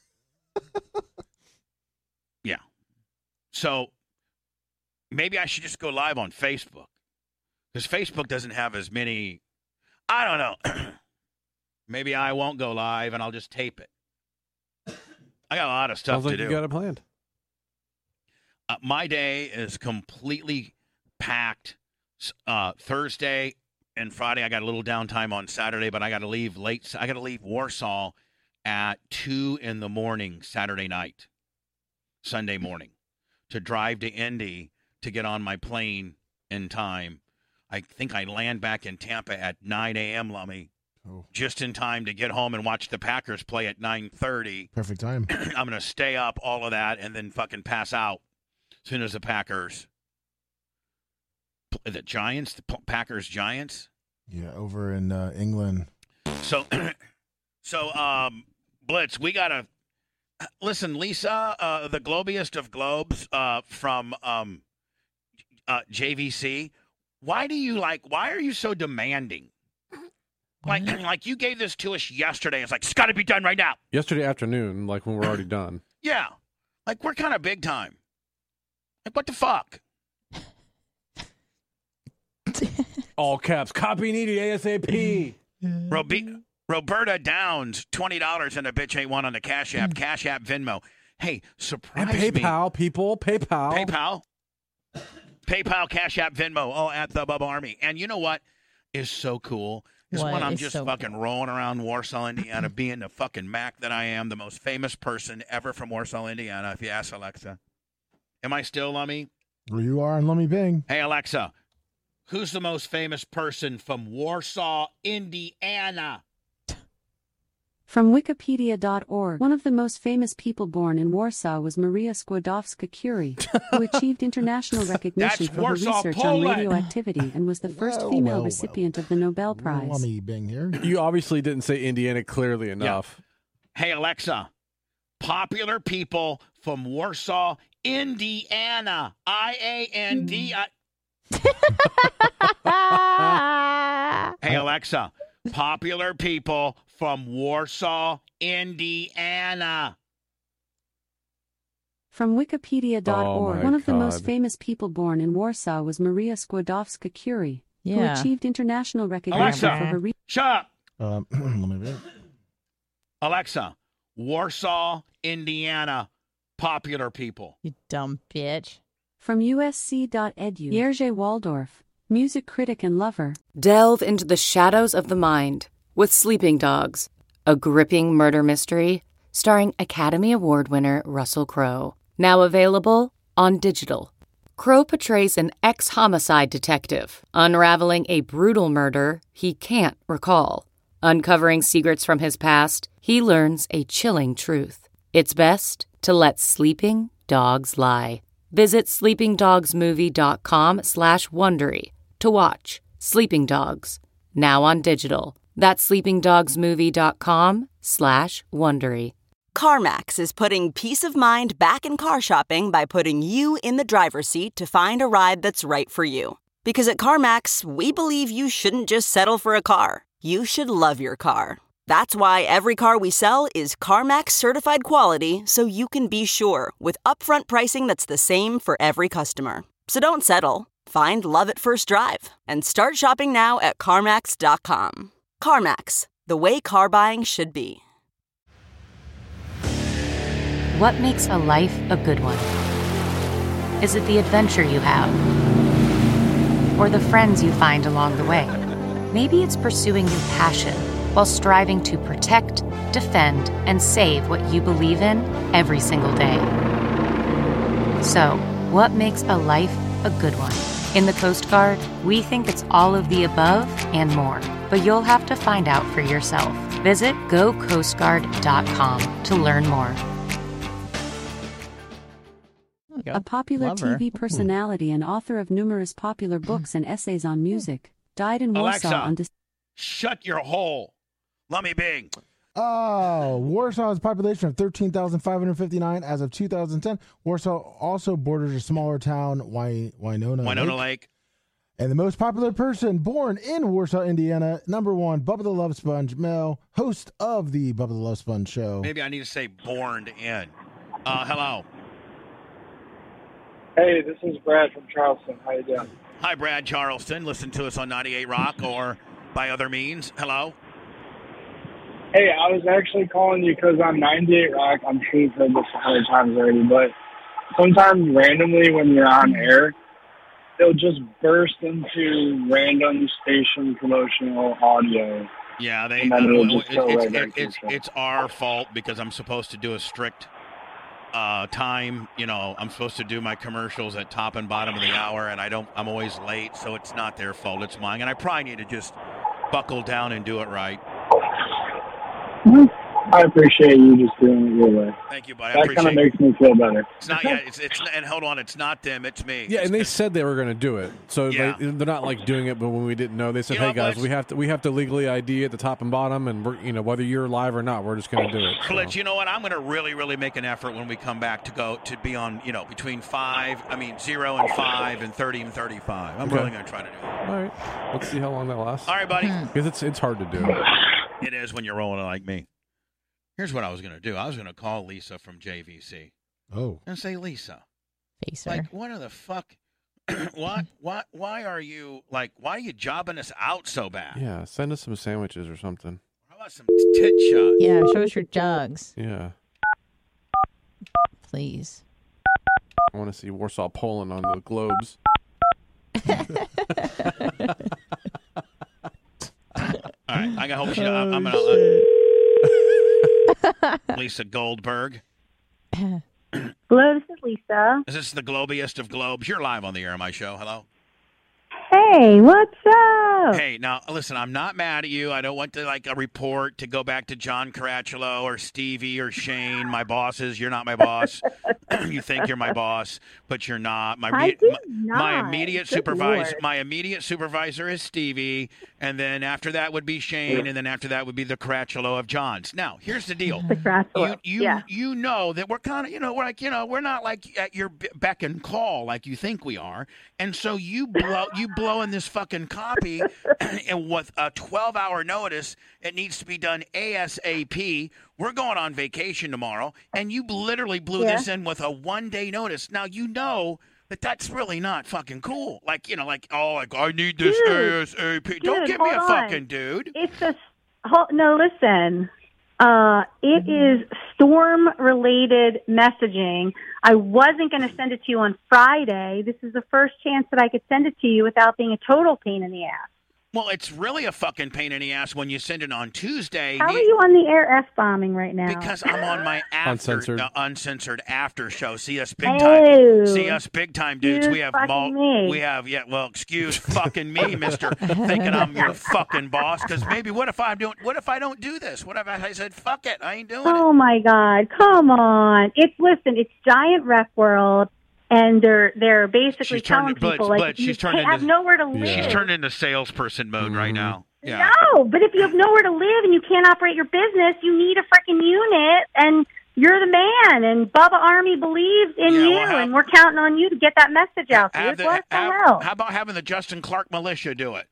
yeah. So maybe I should just go live on Facebook because Facebook doesn't have as many. I don't know. Maybe I won't go live and I'll just tape it. I got a lot of stuff Sounds like to you do. got it planned. Uh, my day is completely packed. S- Uh, Thursday and Friday, I got a little downtime on Saturday, but I got to leave late. I got to leave Warsaw at two in the morning Saturday night, Sunday morning, to drive to Indy to get on my plane in time. I think I land back in Tampa at nine a.m. Lummy, oh, just in time to get home and watch the Packers play at nine thirty. perfect time. I'm going to stay up all of that and then fucking pass out as soon as the Packers, the Giants, the P- Packers Giants. Yeah, over in uh, England. So, so um, Blitz, we got to listen, Lisa, uh, the globiest of globes uh, from um, uh, J V C. Why do you like? Why are you so demanding? Like, like you gave this to us yesterday. It's like it's got to be done right now. Yesterday afternoon, like when we're already done. Yeah, like we're kind of big time. Like what the fuck? All caps. Copy needed ASAP. Robi- Roberta Downs, twenty dollars and a bitch ain't one on the Cash App, Cash App, Venmo. Hey, surprise And me. PayPal, people. PayPal. PayPal. PayPal, Cash App, Venmo, all at the Bubba Army. And you know what is so cool? Is What when I'm is just so fucking cool? rolling around Warsaw, Indiana, being the fucking Mac that I am, the most famous person ever from Warsaw, Indiana, if you ask Alexa. Am I still, Lummy? Where you are in Lummy Bing. Hey, Alexa, who's the most famous person from Warsaw, Indiana? From Wikipedia dot org, one of the most famous people born in Warsaw was Maria Skłodowska-Curie, who achieved international recognition That's for Warsaw, her research Poland. on radioactivity and was the first Well, female well, recipient of the Nobel Prize. Lummy Bing here. You obviously didn't say Indiana clearly enough. Hey, Alexa, popular people from Warsaw, Indiana. I A N D I. Hey, Alexa, popular people from Warsaw, Indiana. From Wikipedia dot org, Oh my one of the most God. famous people born in Warsaw was Maria Skłodowska-Curie, Yeah. who achieved international recognition Alexa. for her re- Shut up. Um, let me read. Alexa, Warsaw, Indiana, popular people. You dumb bitch. From U S C dot E D U, Jerzy Waldorf, music critic and lover. Delve into the shadows of the mind with Sleeping Dogs, a gripping murder mystery starring Academy Award winner Russell Crowe. Now available on digital. Crowe portrays an ex-homicide detective unraveling a brutal murder he can't recall. Uncovering secrets from his past, he learns a chilling truth. It's best to let sleeping dogs lie. Visit sleepingdogsmovie.com slash Wondery to watch Sleeping Dogs, now on digital. That's sleepingdogsmovie.com slash Wondery. CarMax is putting peace of mind back in car shopping by putting you in the driver's seat to find a ride that's right for you. Because at CarMax, we believe you shouldn't just settle for a car. You should love your car. That's why every car we sell is CarMax certified quality, so you can be sure with upfront pricing that's the same for every customer. So don't settle. Find love at first drive and start shopping now at CarMax dot com. CarMax, the way car buying should be. What makes a life a good one? Is it the adventure you have? Or the friends you find along the way? Maybe it's pursuing your passion while striving to protect, defend, and save what you believe in every single day. So, what makes a life a good one? In the Coast Guard, we think it's all of the above and more, but you'll have to find out for yourself. Visit go coast guard dot com to learn more. There we go. A popular Lover. T V personality and author of numerous popular books and essays on music, died in Warsaw Alexa. on December. Shut your hole. Let me bing. Oh, Warsaw has a population of thirteen thousand five hundred fifty-nine as of two thousand ten. Warsaw also borders a smaller town, Wy- Winona, Winona Lake. Lake. And the most popular person born in Warsaw, Indiana, number one, Bubba the Love Sponge, Mel, host of the Bubba the Love Sponge show. Maybe I need to say born in. Uh, hello. Hey, this is Brad from Charleston. How you doing? Hi, Brad Charleston. Listen to us on ninety-eight Rock or by other means. Hello. Hey, I was actually calling you because on ninety-eight Rock, I'm sure you've heard this a hundred times already, but sometimes randomly when you're on air, they'll just burst into random station promotional audio. Yeah, they. And then Uh, it'll it, just go it's, right back it, to it's, the show. it's our fault because I'm supposed to do a strict uh, time. You know, I'm supposed to do my commercials at top and bottom of the hour, and I don't. I'm always late, so it's not their fault. It's mine, and I probably need to just buckle down and do it right. I appreciate you just doing it your way. Thank you, buddy. I That kind appreciate of makes me feel better. It's not yet. It's it's and hold on. It's not them. It's me. Yeah, and they said they were going to do it, so Yeah. they, they're not like doing it. But when we didn't know, they said, You know "Hey guys, what? we have to we have to legally I D at the top and bottom, and we're you know whether you're live or not, we're just going to do it." So. Blitz, you know what? I'm going to really, really make an effort when we come back to go to be on, you know, between five, I mean, zero and five and thirty and thirty-five. I'm Okay. really going to try to do it. All right, let's see how long that lasts. All right, buddy. Because it's it's hard to do. It is when you're rolling like me. Here's what I was going to do. I was going to call Lisa from J V C Oh. and say, Lisa, Face her. like, what are the fuck? why, why, why are you, like, why are you jobbing us out so bad? Yeah, send us some sandwiches or something. How about some tit shots? Yeah, show us your jugs, Yeah, please. I want to see Warsaw, Poland on the globes. All right, I hope she. I'm, I'm going to. Lisa Goldberg. Hello, this is Lisa. Is this the globiest of globes? You're live on the air of my show. Hello. Hey, what's up? Hey, now listen, I'm not mad at you. I don't want to like a report to go back to John Caracciolo or Stevie or Shane, my bosses. You're not my boss. You think you're my boss, but you're not. My I re- did my, my not. immediate Good supervisor, Lord. my immediate supervisor is Stevie, and then after that would be Shane, and then after that would be the Caracciolo of John's. Now, here's the deal. The Caracciolo. You you Yeah. you know that we're kind of you know we're like you know we're not like at your b- beck and call like you think we are, and so you blow you blow in this fucking copy, and with a twelve hour notice, it needs to be done ASAP. we're going on vacation tomorrow, and you literally blew Yeah. this in with a one-day notice. Now, you know that that's really not fucking cool. Like, you know, like, oh, like, I need this Dude. ASAP. Don't Dude, give me a hold on. fucking dude. It's a ho- no. Listen, uh, it Mm-hmm. is storm-related messaging. I wasn't going to send it to you on Friday. This is the first chance that I could send it to you without being a total pain in the ass. Well, it's really a fucking pain in the ass when you send it on Tuesday. How are Ne- you on the air f-bombing right now? Because I'm on my after, Uncensored. uh, uncensored after show. See us big Oh. time. See us big time dudes. Excuse We have fucking mul- me. We have yeah. Well, excuse fucking me, Mister Thinking I'm your fucking boss. Because maybe what if I don't? What if I don't do this? What if I said fuck it? I ain't doing Oh it. my God! Come on! It's listen. It's Giant Rec World, and they're they're basically She's turned- telling but- people like but if you she's turned have into- nowhere to live. She's turned into salesperson mode right now. Yeah. No, but if you have nowhere to live and you can't operate your business, you need a freaking unit, and you're the man. And Bubba Army believes in Yeah, you, well, how- and we're counting on you to get that message out, Have dude. the- What the have- hell? How about having the Justin Clark militia do it?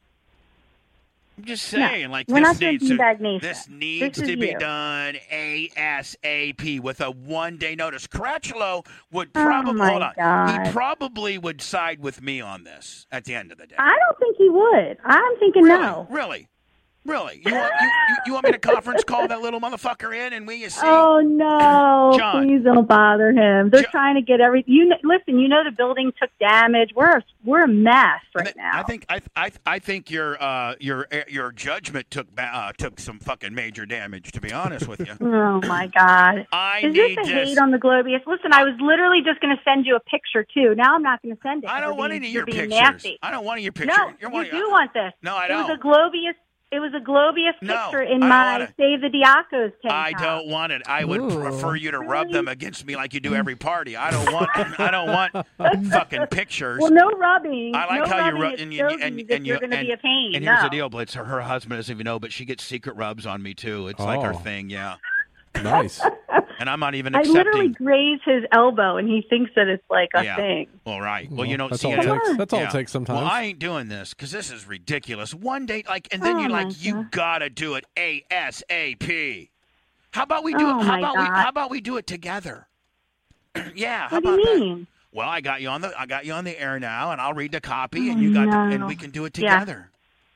I'm just No, saying, like we're this not doing needs to Beanbag Nation. this needs This to is be you. done ASAP with a one day notice. Caracciolo would Oh, probably my hold on. God. He probably would side with me on this at the end of the day. I don't think he would. I'm thinking really, no. really, really. You want you, you, you want me to conference call that little motherfucker in and we you see? Oh no! John. Please don't bother him. They're Jo- trying to get every. You kn- listen. You know the building took damage. We're a, we're a mess right I thi- now. I think I I I think your uh your your judgment took ba- uh, took some fucking major damage. To be honest with you. Oh my God! I Is need this a this. hate on the Globius? Listen, I was literally just going to send you a picture too. Now I'm not going to send it. I don't You're want being- any of you're your being pictures. Nasty. I don't want any of your pictures. No, You're you one- do want this. No, I It was don't. a Globius. It was a Globius No, picture I in don't my want it. Save the Diacos tank I top. don't want it. I would Ooh. prefer you to rub them against me like you do every party. I don't want. I don't want fucking pictures. Well, no rubbing. I like no how you rubbing rub at and you Stogies and, if and you you're going to and, be a pain. and here's no. the deal, Blitz. Her, her husband doesn't even know, but she gets secret rubs on me too. It's like her Oh. thing, yeah. Nice. And I'm not even I literally accepting. graze his elbow, and he thinks that it's like a Yeah. thing. Well, right. Well, Well, you don't that's see all it. it takes. That's all Yeah. it takes sometimes. Well, I ain't doing this because this is ridiculous. One day, like, and then Oh, you're my like, you God. gotta do it ASAP. How about we do Oh, it? How my about we? God. How about we do it together? yeah. How What do about you that? mean? Well, I got you on the I got you on the air now, and I'll read the copy, Oh, and you got the, and no. we can do it Yeah. together.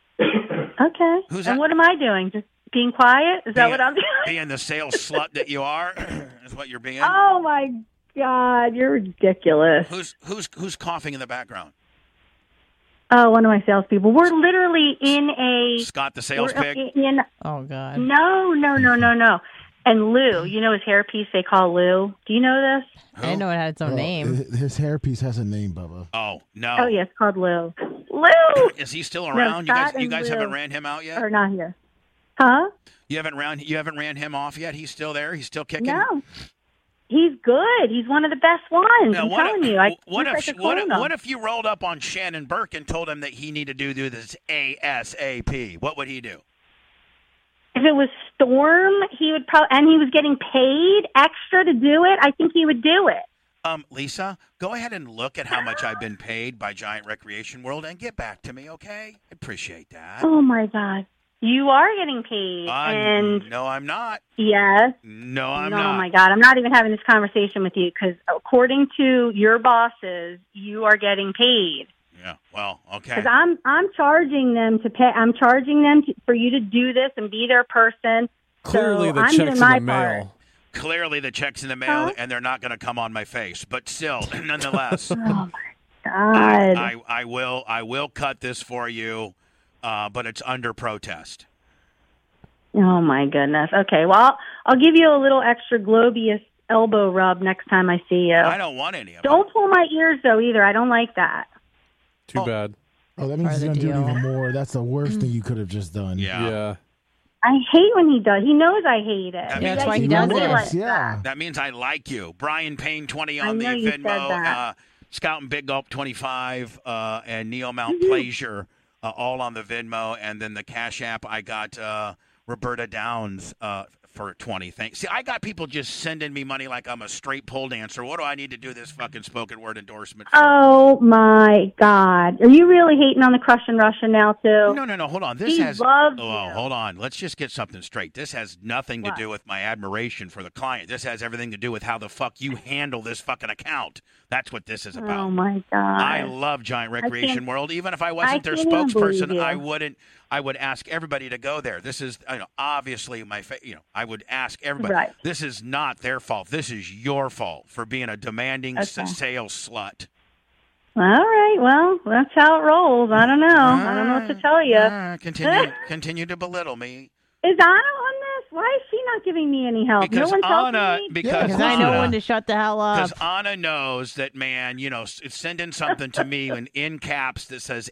Okay. Who's and that? what am I doing? Just being quiet? Is that Being- what I'm doing? Being the sales slut that you are is what you're being. Oh my God, you're ridiculous. Who's who's who's coughing in the background? Oh, one of my salespeople. We're literally in a. Scott the sales we're pig. in. Oh God. No, no, no, no, no. And Lou, you know his hairpiece they call Lou. Do you know this? I didn't know it had its own Well, name. hi- His hairpiece has a name, Bubba. Oh no. Oh, yeah, it's called Lou. Lou! Is he still around? you Scott guys you and guys Lou haven't ran him out yet? Are not here. Huh? You haven't ran you haven't ran him off yet? He's still there? He's still kicking? No. He's good. He's one of the best ones. Now, I'm what telling if, you. I what wish I if could what if, clone him. what if you rolled up on Shannon Burke and told him that he needed to do this ASAP? What would he do? If it was Storm, he would probably, and he was getting paid extra to do it, I think he would do it. Um, Lisa, go ahead and look at how much I've been paid by Giant Recreation World and get back to me, okay? I appreciate that. Oh, my God. You are getting paid. Uh, and no, I'm not. yes. No, I'm oh, not. my God. I'm not even having this conversation with you because according to your bosses, you are getting paid. Yeah. Well, okay. Because I'm I'm charging them to pay. I'm charging them to, for you to do this and be their person. Clearly, so the I'm check's doing in my the part. mail. Clearly, the check's in the mail, Huh? and they're not going to come on my face. But still, nonetheless, Oh my God! I, I, I will I will cut this for you, uh, but it's under protest. Oh my goodness. Okay, well I'll, I'll give you a little extra Globius elbow rub next time I see you. I don't want any of it. Don't pull my ears though either. I don't like that. Too Oh. bad. Oh, that means Part he's of gonna the do it deal. even more. That's the worst thing you could have just done. Yeah. Yeah. I hate when he does. He knows I hate it. That Yeah, means- that's why he Even does it. worse, yeah. That means I like you. Brian Payne twenty I on the know you said Venmo, that. uh, Scout and Big Gulp twenty-five, uh, and Neil Mount Mm-hmm. Pleasure, uh, all on the Venmo, and then the Cash App. I got uh, Roberta Downs, uh, for twenty things. See, I got people just sending me money like I'm a straight pole dancer. What do I need to do this fucking spoken word endorsement for? Oh my God! Are you really hating on the Crush and Russian now too? No, no, no. Hold on. This he has. loves Oh, you. hold on. Let's just get something straight. This has nothing to What? do with my admiration for the client. This has everything to do with how the fuck you handle this fucking account. That's what this is about. Oh my God! I love Giant Recreation can't- World. Even if I wasn't I their can't even believe spokesperson, you. I wouldn't. I would ask everybody to go there. This is, you know, obviously my. Fa- you know, I would ask everybody. Right. This is not their fault. This is your fault for being a demanding s- Okay. sales slut. All right. Well, that's how it rolls. I don't know. I don't know what to tell you. Ah, continue, continue to belittle me. Is Anna on this? Why is she not giving me any help? Because no one's Anna, helping me? because Because I know Anna- when to shut the hell up. Because Anna knows that, man, you know, s- sending something to me in, in caps that says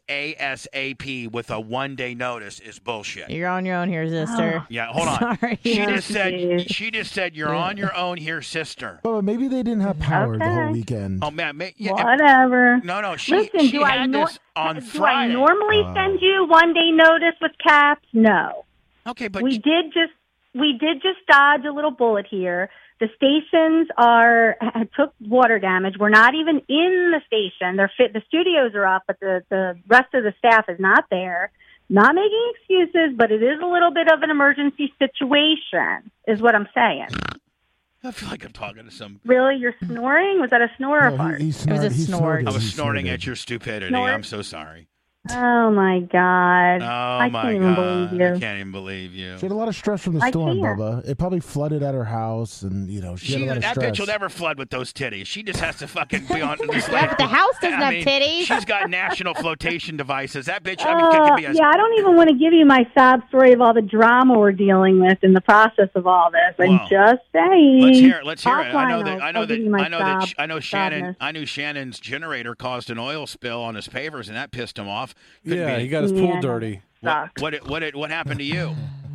ASAP with a one-day notice is bullshit. You're on your own here, sister. Yeah, hold on. Sorry. She Yeah, just said, please. she just said, you're on your own here, sister. But maybe they didn't have power the Okay. whole weekend. Oh man, ma- yeah, Whatever. no, no, she, Listen, she do I had nor- this on do Friday. I normally Oh. send you one day notice with caps? No. Okay, but we did just we did just dodge a little bullet here. The stations are took water damage. We're not even in the station. They're fit. The studios are up, but the the rest of the staff is not there. Not making excuses, but it is a little bit of an emergency situation, is what I'm saying. I feel like I'm talking to some. Really, you're snoring? Was that a snore or No, fart? he, he was a snorted- he snort. snorted, I was he snorting snorted. at your stupidity. Snort? I'm so sorry. Oh my God! Oh I my can't even god, believe you. I can't even believe you. She had a lot of stress from the I storm, can't. Bubba. It probably flooded at her house, and you know she, She, had a lot of that stress. bitch will never flood with those titties. She just has to fucking be on. Just Yeah, like, but the house doesn't I have mean, titties. She's got national flotation devices. That bitch. I mean, Uh, could be a, yeah, I don't even want to give you my sob story of all the drama we're dealing with in the process of all this. I'm Wow. just saying. Let's hear it. Let's hear it. I know Offline, that. I I'll- know I'll that. give you my I know that. sob- sh- I know Shannon. sobness. I knew Shannon's generator caused an oil spill on his pavers, and that pissed him off. Couldn't Yeah, be- he got his Yeah, pool I know. dirty. What? Sucks. What? What? What, what happened to you?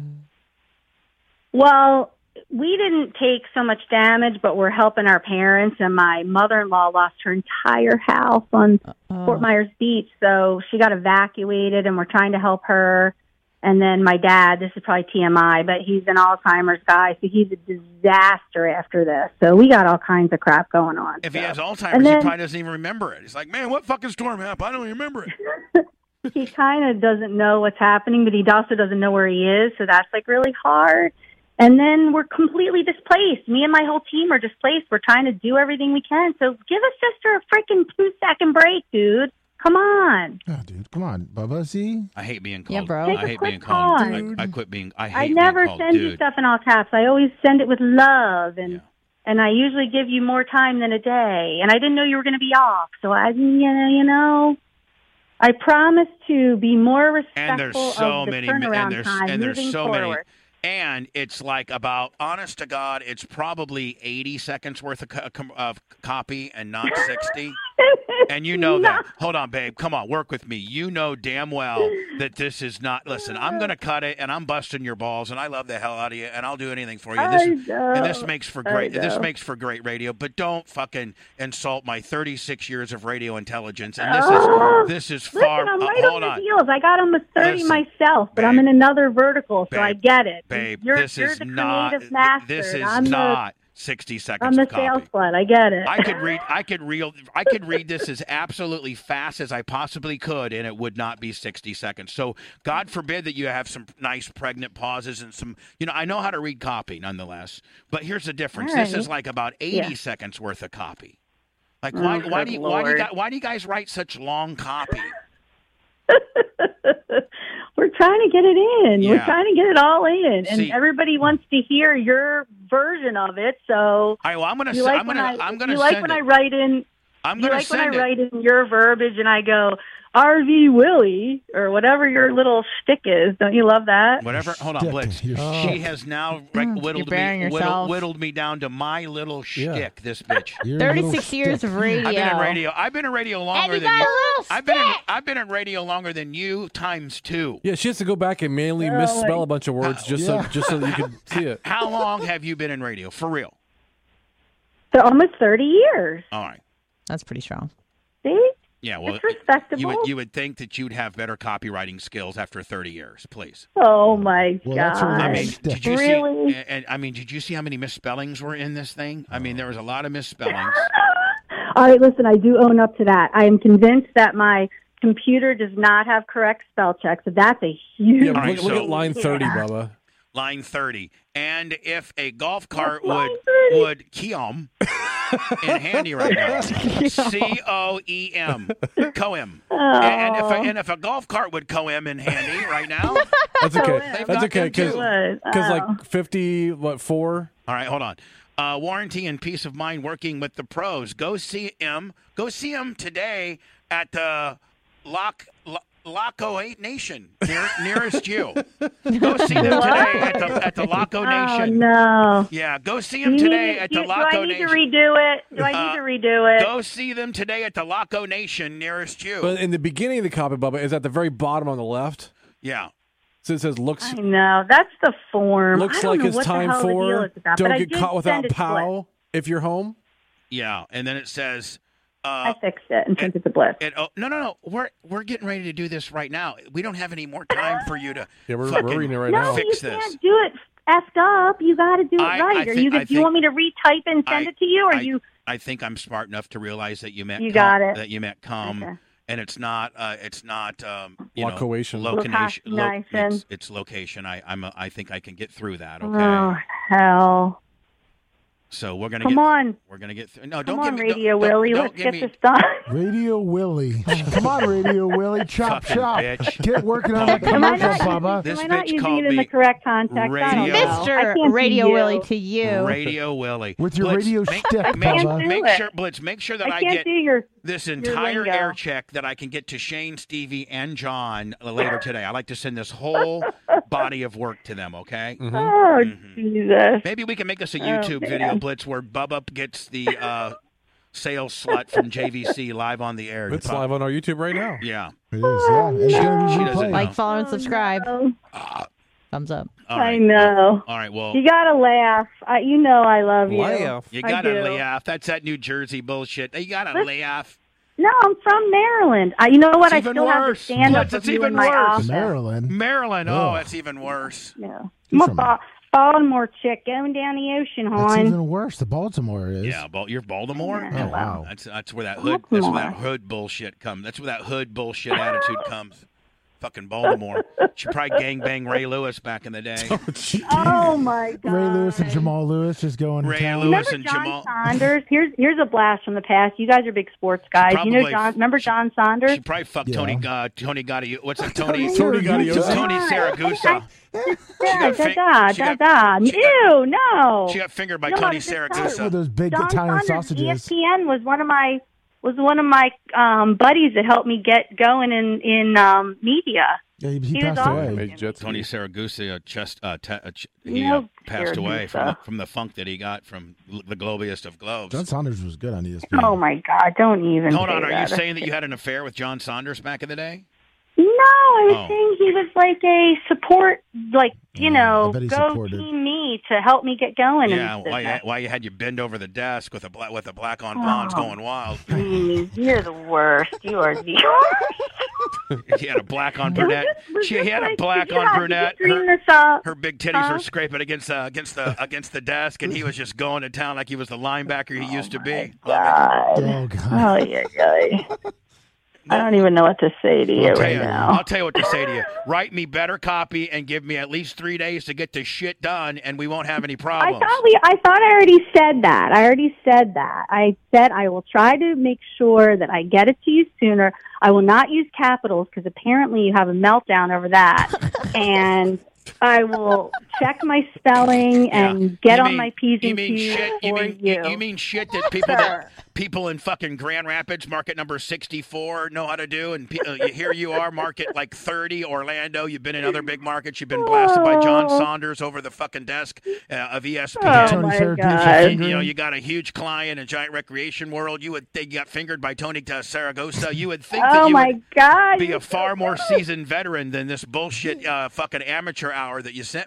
Well, we didn't take so much damage, but we're helping our parents, and my mother-in-law lost her entire house on Oh. Fort Myers Beach, so she got evacuated, and we're trying to help her. And then my dad, this is probably T M I, but he's an Alzheimer's guy, so he's a disaster after this. So we got all kinds of crap going on. If he so. has Alzheimer's, And he then- probably doesn't even remember it. He's like, man, what fucking storm happened? I don't even remember it. He kind of doesn't know what's happening, but he also doesn't know where he is, so that's like really hard. And then we're completely displaced. Me and my whole team are displaced. We're trying to do everything we can. So give us just a freaking two second break, dude. Come on. Oh, dude, come on, Bubba. See, I hate being called. Yeah, bro. Take I a hate quick being called. pause. I, I quit being. I hate I being never called send you dude. stuff in all caps. I always send it with love, and Yeah. and I usually give you more time than a day. And I didn't know you were going to be off, so I, you know, you know, I promise to be more respectful And there's so of the many. turnaround And there's time and there's moving so forward. many. And it's like about, honest to God, it's probably eighty seconds worth of, co- com- of copy and not sixty. And you know that. Hold on, babe. Come on, work with me. You know damn well that this is not. Listen, I'm going to cut it, and I'm busting your balls, and I love the hell out of you, and I'll do anything for you. I This, know. and this makes for I great. This know. makes for great radio. But don't fucking insult my thirty-six years of radio intelligence. And this Oh, is this is Listen, far. I'm uh, right hold on on. the heels. I got almost thirty Listen, myself, but babe, I'm in another vertical, so I babe, get it. Babe, you're, this you're is the not. creative master. This is I'm not sixty the, seconds I'm the of copy. sales slut. I get it. I could read. I could read. I could read this as absolutely fast as I possibly could, and it would not be sixty seconds. So, God forbid that you have some nice pregnant pauses and some. You know, I know how to read copy, nonetheless. But here's the difference. All This right. is like about eighty Yeah. seconds worth of copy. Like, Oh, why? why good do you? Why do you? Lord. Guys, why do you guys write such long copy? We're trying to get it in. Yeah. We're trying to get it all in, and See- everybody wants to hear your version of it. So All right. Well, I'm gonna. you Send, like I'm when gonna. I I'm gonna you like send when it. I write in. I'm You gonna like when I send it. write in your verbiage, and I go R V Willie or whatever your little shtick is. Don't you love that? Whatever. Hold on, Shtick. Blitz. Your She shtick. has now like, whittled bearing me, whittled, yourself. whittled me down to my little Yeah. shtick. This bitch. Your little thirty-six years shtick. of radio. I've been in radio. I've been in radio longer you than got you. a little I've been in. stick. I've been in radio longer than you times two. Yeah, she has to go back and manually Oh, misspell my- a bunch of words just Yeah. so just so that you can see it. How long have you been in radio? For real? So almost thirty years. All right. That's pretty strong. See? Yeah, well, It's respectable. you would you would think that you'd have better copywriting skills after thirty years, please. Oh my Well, god! that's her I mean, Shtick. did you Really? see? And I mean, did you see how many misspellings were in this thing? I mean, there was a lot of misspellings. All right, listen, I do own up to that. I am convinced that my computer does not have correct spell check, so that's a huge. Yeah, All right, look, look so- at line thirty, Bubba. Line thirty. And if a golf cart Line would thirty. would Keom in handy right now, C O E M, Coem. Oh. And if a, and if a golf cart would Coem in handy right now, That's okay. They've That's got okay them too. because Oh. like fifty, what four? all right, hold on. Uh, warranty and peace of mind working with the pros. Go see him. Go see him today at the Lock. Lock Laco eight Nation, near, nearest you. Go see them today at the at the Laco Oh Nation. no! Yeah, go see Do them you today need- at do, the do Laco I need Nation. to redo it? Do I Uh, need to redo it? Go see them today at the Laco Nation nearest you. But in the beginning of the copy, Bubba, is at the very bottom on the left. yeah. So it says looks I know that's the form. looks I don't like know it's what time the hell the deal for is with that, don't but I get did caught without send it to P O Blitz. W if you're home. Yeah, and then it says uh I fixed it and sent it to Blitz. it, oh, no, no, no. We're we're getting ready to do this right now. We don't have any more time for you to Yeah, we're, fucking we're reading it right no, now. you fix this. can't do it effed up. You got to do it I- right. I Are think- you? I Do you think- want me to retype and send I- it to you, or I- you? I think I'm smart enough to realize that you meant You com- got it. that you meant come. Okay. And it's not. Uh, it's not. Um, you Location. Know, location. Lo- Location. it's, it's location. I. I'm. A, I think I can get through that. Okay. Oh hell! So we're gonna Come get. on. We're gonna get through. No, Come don't on, give me. Radio don't, Willie. Don't, Let's don't get give me, this done. Radio Willie. Come on, Radio Willie. Chop, Fucking chop. bitch. Get working on that Am I commercial, not, Bubba. This am I not bitch using called it in me the correct context? I don't Radio- know. I Mister can't Radio see you. Willie to you. Radio Willie. With your Blitz, radio make, shtick, make, Bubba. make do it. sure, Blitz, make sure that I I, can't get do your. this entire lingo. air check that I can get to Shane, Stevie, and John later today. I like to send this whole body of work to them. Okay. Mm-hmm. Oh Mhm. Jesus! Maybe we can make this a Oh, YouTube video, man. Blitz, where Bubba gets the uh, sales slut from J V C live on the air. It's live on our YouTube right now. Yeah. It is, yeah. And it's going to be She doesn't replayed. know. Like, follow, and subscribe. Oh, Uh, Thumbs up. all I right. know. All right. Well, You gotta laugh. I, you know I love you. Laugh. you I gotta do. laugh. That's that New Jersey bullshit. You gotta Listen- laugh. No, I'm from Maryland. I, you know what? It's I even still have the worse. stand up Blitz, it's review in even my worse. office. Maryland. Maryland. Oh, Ugh. that's even worse. Yeah. He's I'm a from- ba- Baltimore chick going down the ocean, That's hon. even worse. The Baltimore is. Yeah, Bal- you're Baltimore. Oh, wow. That's that's where that hood. That's where that Baltimore. hood bullshit comes. That's where that hood bullshit attitude comes. Fucking Baltimore. She probably gangbang Ray Lewis back in the day. Oh my God. Ray Lewis and Jamal Lewis just going Ray to town. Lewis Remember and John Jamal. Saunders? Here's here's a blast from the past. You guys are big sports guys. You know Probably- John. Remember John Saunders? She probably fucked Yeah. Tony. Uh, Tony Gotti. What's it? Tony. Tony Gaudioso. Tony Saragusa. Da got da fin- da she da got- da. she got- Ew, no. She got fingered by No, Tony I'm just telling you. With Saragusa. those big John Italian Saunders, E S sausages. P N was one of my was one of my um, buddies that helped me get going in in um, media. Yeah, he, he He was passed awesome. away. Made jet ski. Tony Saragusa, uh, chest, uh, te- uh, ch- he No, uh, passed away from the, Saragusa. from the funk that he got from l- the globiest of globes. John Saunders was good on E S P N. Oh my God! Don't even. Hold say on, are you that. saying that you had an affair with John Saunders back in the day? No, I was Oh. saying he was like a support, like you Yeah, know, I bet he go supported. team me to help me get going. Yeah, in this why you, business. why you had you bend over the desk with a black with a black on blondes Oh. going wild? Jeez, you're the worst. You are the worst. She had a black on brunette. Was She this had a like- black did you on have- brunette. Did you dream Her, this up? her big titties Huh? were scraping against the against the against the desk, and he was just going to town like he was the linebacker he used to be. God. Oh, God. Oh yeah, yeah. I don't even know what to say to you I'll tell right you, now. I'll tell you what to say to you. Write me better copy and give me at least three days to get this shit done, and we won't have any I problems. thought we. I thought I already said that. I already said that. I said I will try to make sure that I get it to you sooner. I will not use capitals because apparently you have a meltdown over that. And I will check my spelling Yeah. and get You on mean- my P's you and mean Q's shit? You for mean you. you mean shit that people Sir. that people in fucking Grand Rapids, market number sixty-four, know how to do, and pe- uh, here you are, market like thirty, Orlando. You've been in other big markets. You've been blasted by John Oh. Saunders over the fucking desk uh, of E S P Oh, N. Tony my Saragusa God. You fingering. know, you got a huge client in Giant Recreation World. You would think you got fingered by Tony uh, Saragosa. You would think that Oh you my would God! be you're a so far more good. seasoned veteran than this bullshit uh, fucking amateur hour that you sent me. But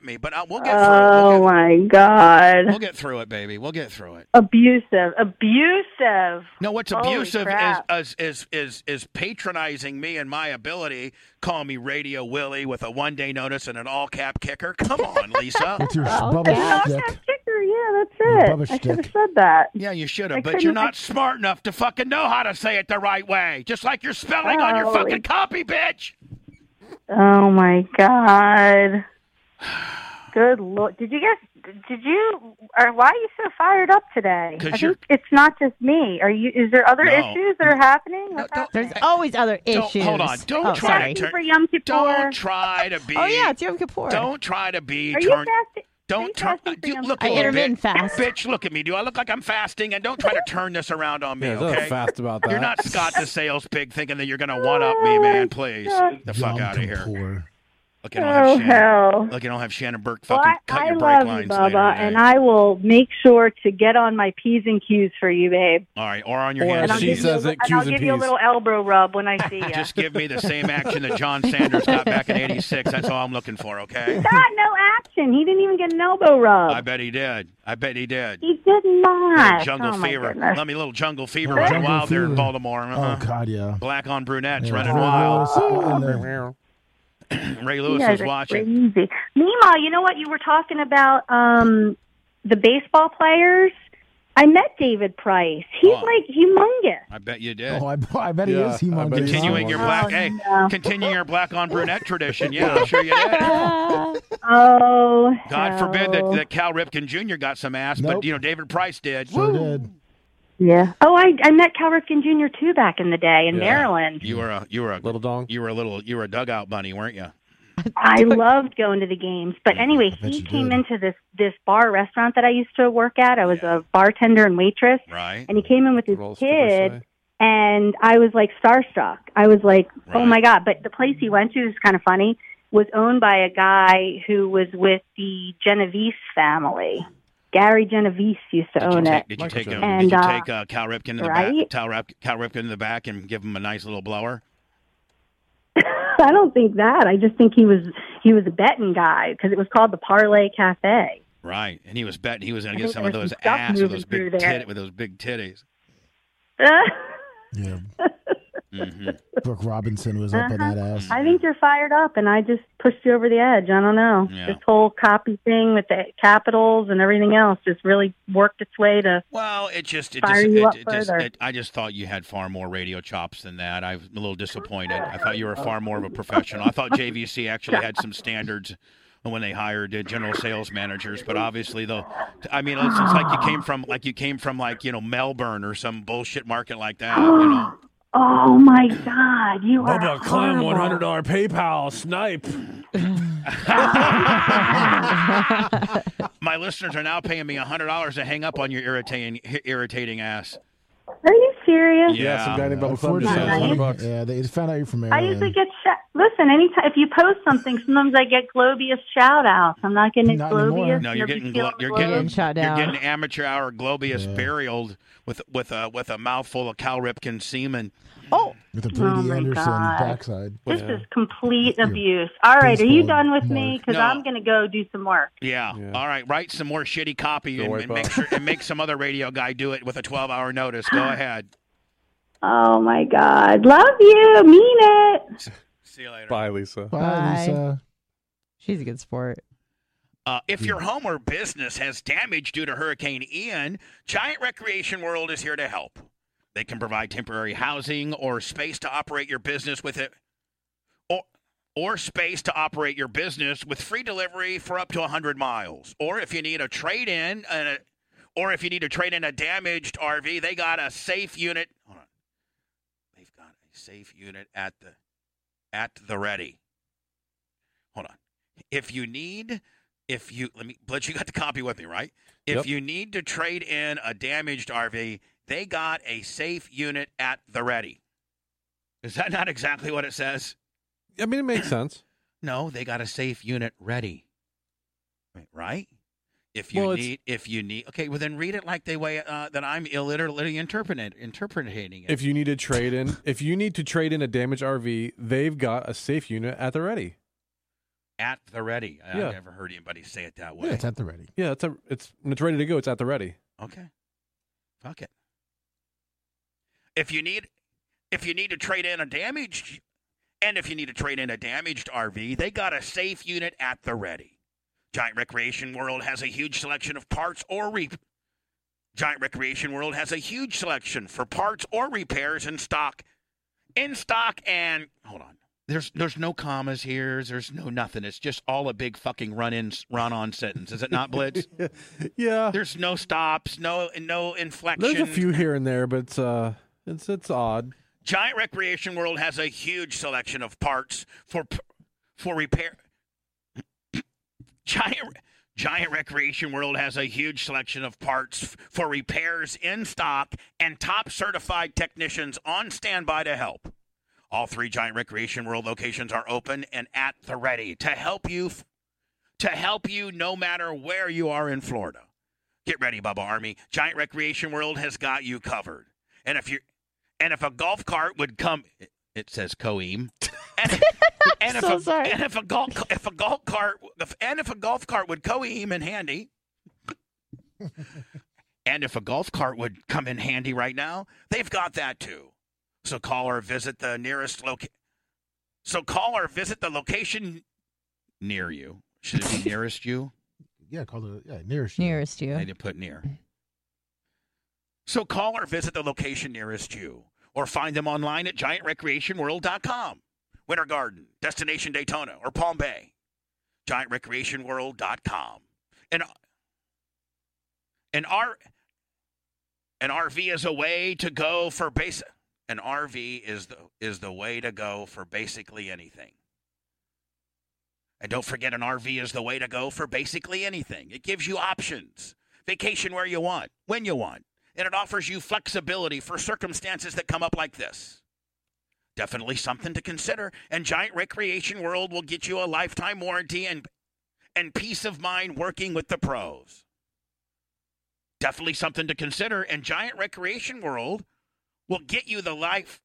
out. We'll get through it. Oh We'll get, my God. we'll get through it, baby. We'll get through it. Abusive. Abusive. No, what's Holy abusive is, crap. is is is is patronizing me and my ability. Call me Radio Willie with a one day notice and an all cap kicker. Come on, Lisa. With your Oh, bubble okay. stick. Kicker, yeah, that's Your it. bubble I should have stick. said that. Yeah, you should I have, but couldn't- you're not smart enough to fucking know how to say it the right way. Just like you're spelling on your Holy- fucking copy, bitch. Oh my God. Good Lord. Did you guys, did you, or why are you so fired up today? 'Cause I you're- think it's not just me. Are you, is there other No. issues that are happening? What's don't- happening? There's always other Don't- issues. hold on. Don't oh, try sorry. to turn. For Yom Kippur? Don't try to be. Oh, yeah, it's Yom Kippur. Don't try to be. Are you turn, fasting? Don't Are you turn. fasting for do- Yom look I a little intermittent bit. fast. Bitch, look at me. Do I look like I'm fasting? And don't try to turn this around on me, Yeah, there's okay? nothing fast about that. You're not Scott the sales pig thinking that you're going to one up me, man. Please. The fuck Yom out of here. Kippur. Look, you don't Oh, have Shannon. hell. Look, you don't have Shannon Burke Well, fucking I, cut I your brake love you, lines later Bubba, today. and I will make sure to get on my P's and Q's for you, babe. All right, or on your Or hands. And I'll she give, you, a, says li- it, and Q's I'll and give you a P's. little elbow rub when I see you. Just give me the same action that John Sanders got back in eighty-six. That's all I'm looking for, okay? Got no action. He didn't even get an elbow rub. I bet he did. I bet he did. He did not. Little jungle oh, my fever. goodness. Let me little jungle fever Little running jungle wild there in fever. Baltimore. Uh-huh. Oh, God, yeah. Black on brunettes Yeah, running Ray wild. Lewis in there. Ray You Lewis guys was are watching. crazy. Meanwhile, you know what? You were talking about um, the baseball players. I met David Price. He's Oh. like humongous. I bet you did. Oh, I, I bet he Yeah, is. He I bet he is. Continuing your Oh, black, no. hey, continuing your black on brunette tradition. Yeah, I'm sure you did. Oh, God forbid that, hell. that Cal Ripken Junior got some ass, but Nope. you know David Price did. Sure Woo! did. Yeah. Oh, I I met Cal Ripken Junior too back in the day in Yeah. Maryland. You were a you were a Little dong. you were a little you were a dugout bunny, weren't you? I loved going to the games. But anyway, I bet he you came did. into this this bar restaurant that I used to work at. I was Yeah. a bartender and waitress, Right. and he came in with his What else could I kid. say? And I was like starstruck. I was like, oh Right. my God. But the place he went to is kind of funny, was owned by a guy who was with the Genovese family. Gary Genovese used to Did you own take, it. did you Michael take, him, Jordan. did you And, uh, take uh, Cal Ripken in the right? back? Cal, Rip, Cal Ripken in the back and give him a nice little blower. I don't think that. I just think he was he was a betting guy because it was called the Parlay Cafe. Right, and he was betting he was going I to get think some of there was those some stuff ass with moving those big through there. tit, with those big titties. Yeah. hmm Brooke Robinson was up on that ass. I think you're fired up, and I just pushed you over the edge. I don't know. Yeah. This whole copy thing with the capitals and everything else just really worked its way to. Well, it just, it Fire just, you it, up it just further. it, I just thought you had far more radio chops than that. I'm a little disappointed. I thought you were far more of a professional. I thought J V C actually had some standards when they hired uh, general sales managers, but obviously, though, I mean, it's, it's like you came from, like you came from, like you know, Melbourne or some bullshit market like that. You know, Oh my God, you are Bubba, claim horrible. one hundred dollars PayPal. Snipe. my listeners are now paying me a hundred dollars to hang up on your irritating, irritating ass. Are you serious? Yeah, some guy named Bubba Club Unfortunately, just said Nice. one hundred bucks. yeah, they found out you're from I Maryland. usually get sh- listen anytime if you post something. Sometimes I get Globius shout outs. I'm not getting Not anymore. Globius. No, you're Nobody getting feeling glo- you're Globe. getting Getting shot you're down. getting amateur hour Globius Yeah. buried with with a with a mouthful of Cal Ripken semen. Oh, With a Brady Oh, my Anderson God. backside. This Yeah. is complete abuse. All right, are you baseball done with me? mark. Because No. I'm going to go do some work. Yeah. Yeah. All right. Write some more shitty copy Go and, wipe and make up. sure and make some other radio guy do it with a twelve hour notice. Go ahead. Oh my God, love you, mean it. See you later. Bye, Lisa. Bye, Bye. Lisa. she's a good sport. Uh, if your home or business has damage due to Hurricane Ian, Giant Recreation World is here to help. They can provide temporary housing or space to operate your business with it, or or space to operate your business with free delivery for up to one hundred miles. Or if you need a trade-in, and a, or if you need to trade in a damaged R V, they got a safe unit. Hold on, they've got a safe unit at the at the ready. Hold on, if you need. If you let me, but you got the copy with me, right? If Yep. you need to trade in a damaged R V, they got a safe unit at the ready. Is that not exactly what it says? I mean, it makes sense. No, they got a safe unit ready. Right, right? If you Well, it's- need, if you need, okay, well then read it like the way uh, that I'm illiterately interpreting interpreting it. If you need to trade in, if you need to trade in a damaged R V, they've got a safe unit at the ready. At the ready. I- Yeah. I've never heard anybody say it that way. Yeah, it's at the ready. Yeah, it's a it's when it's ready to go. It's at the ready. Okay. Fuck it. If you need if you need to trade in a damaged and if you need to trade in a damaged R V, they got a safe unit at the ready. Giant Recreation World has a huge selection of parts or re- Giant Recreation World has a huge selection for parts or repairs in stock. In stock and hold on. There's there's no commas here. There's no nothing. It's just all a big fucking run-in run-on sentence. Is it not, Blitz? Yeah. There's no stops, no no inflection. There's a few here and there, but it's uh, it's it's odd. Giant Recreation World has a huge selection of parts for for repair. Giant Giant Recreation World has a huge selection of parts for repairs in stock and top certified technicians on standby to help. All three Giant Recreation World locations are open and at the ready to help you to help you no matter where you are in Florida. Get ready, Bubba Army. Giant Recreation World has got you covered. And if you and if a golf cart would come, it says Coeam. And, and if So a, sorry. and if a golf if a golf cart if, and if a golf cart would Coeam in handy. And if a golf cart would come in handy right now, they've got that too. So call or visit the nearest location. So call or visit the location near you. Should it be nearest you? Yeah, call it yeah nearest. you. Nearest you. I need to put near. So call or visit the location nearest you, or find them online at giant recreation world dot com. Winter Garden, Destination Daytona, or Palm Bay. giant recreation world dot com. And an R an R V is a way to go for basic. An R V is the is the way to go for basically anything. And don't forget, an R V is the way to go for basically anything. It gives you options. Vacation where you want, when you want. And it offers you flexibility for circumstances that come up like this. Definitely something to consider. And Giant Recreation World will get you a lifetime warranty and, and peace of mind working with the pros. Definitely something to consider. And Giant Recreation World will get you the life.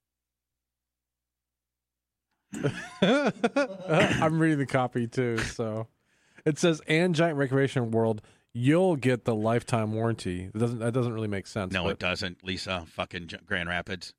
I'm reading the copy too, so it says and Giant Recreation World, you'll get the lifetime warranty. It doesn't that doesn't really make sense? No, but... it doesn't, Lisa. Fucking J- Grand Rapids.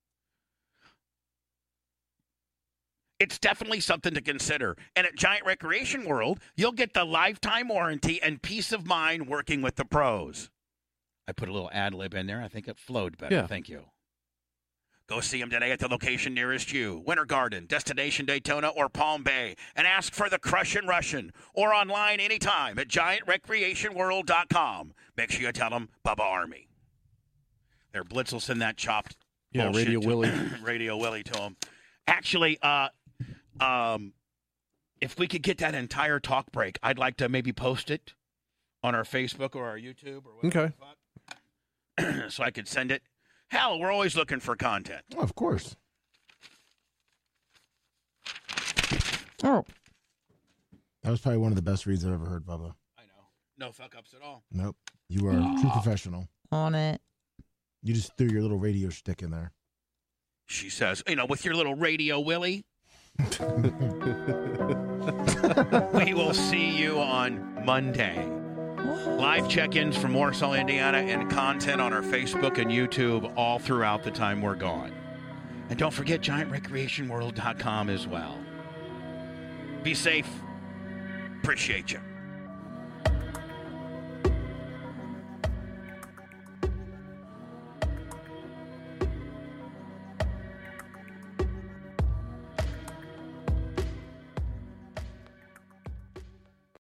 It's definitely something to consider. And at Giant Recreation World, you'll get the lifetime warranty and peace of mind working with the pros. I put a little ad lib in there. I think it flowed better. Yeah. Thank you. Go see them today at the location nearest you. Winter Garden, Destination Daytona, or Palm Bay. And ask for the Crushin' Russian. Or online anytime at giant recreation world dot com. Make sure you tell them Bubba Army. Their Blitz will send that chopped Yeah, bullshit Radio to- Willie. Radio Willie to them. Actually, uh, um, if we could get that entire talk break, I'd like to maybe post it on our Facebook or our YouTube or whatever. Okay. So I could send it. Hell, we're always looking for content. Oh, of course. Oh. That was probably one of the best reads I've ever heard, Bubba. I know. No fuck ups at all. Nope. You are a true professional. On it. You just threw your little radio shtick in there. She says, you know, with your little Radio Willie. We will see you on Monday. Live check-ins from Warsaw, Indiana, and content on our Facebook and YouTube all throughout the time we're gone. And don't forget giant recreation world dot com as well. Be safe. Appreciate you.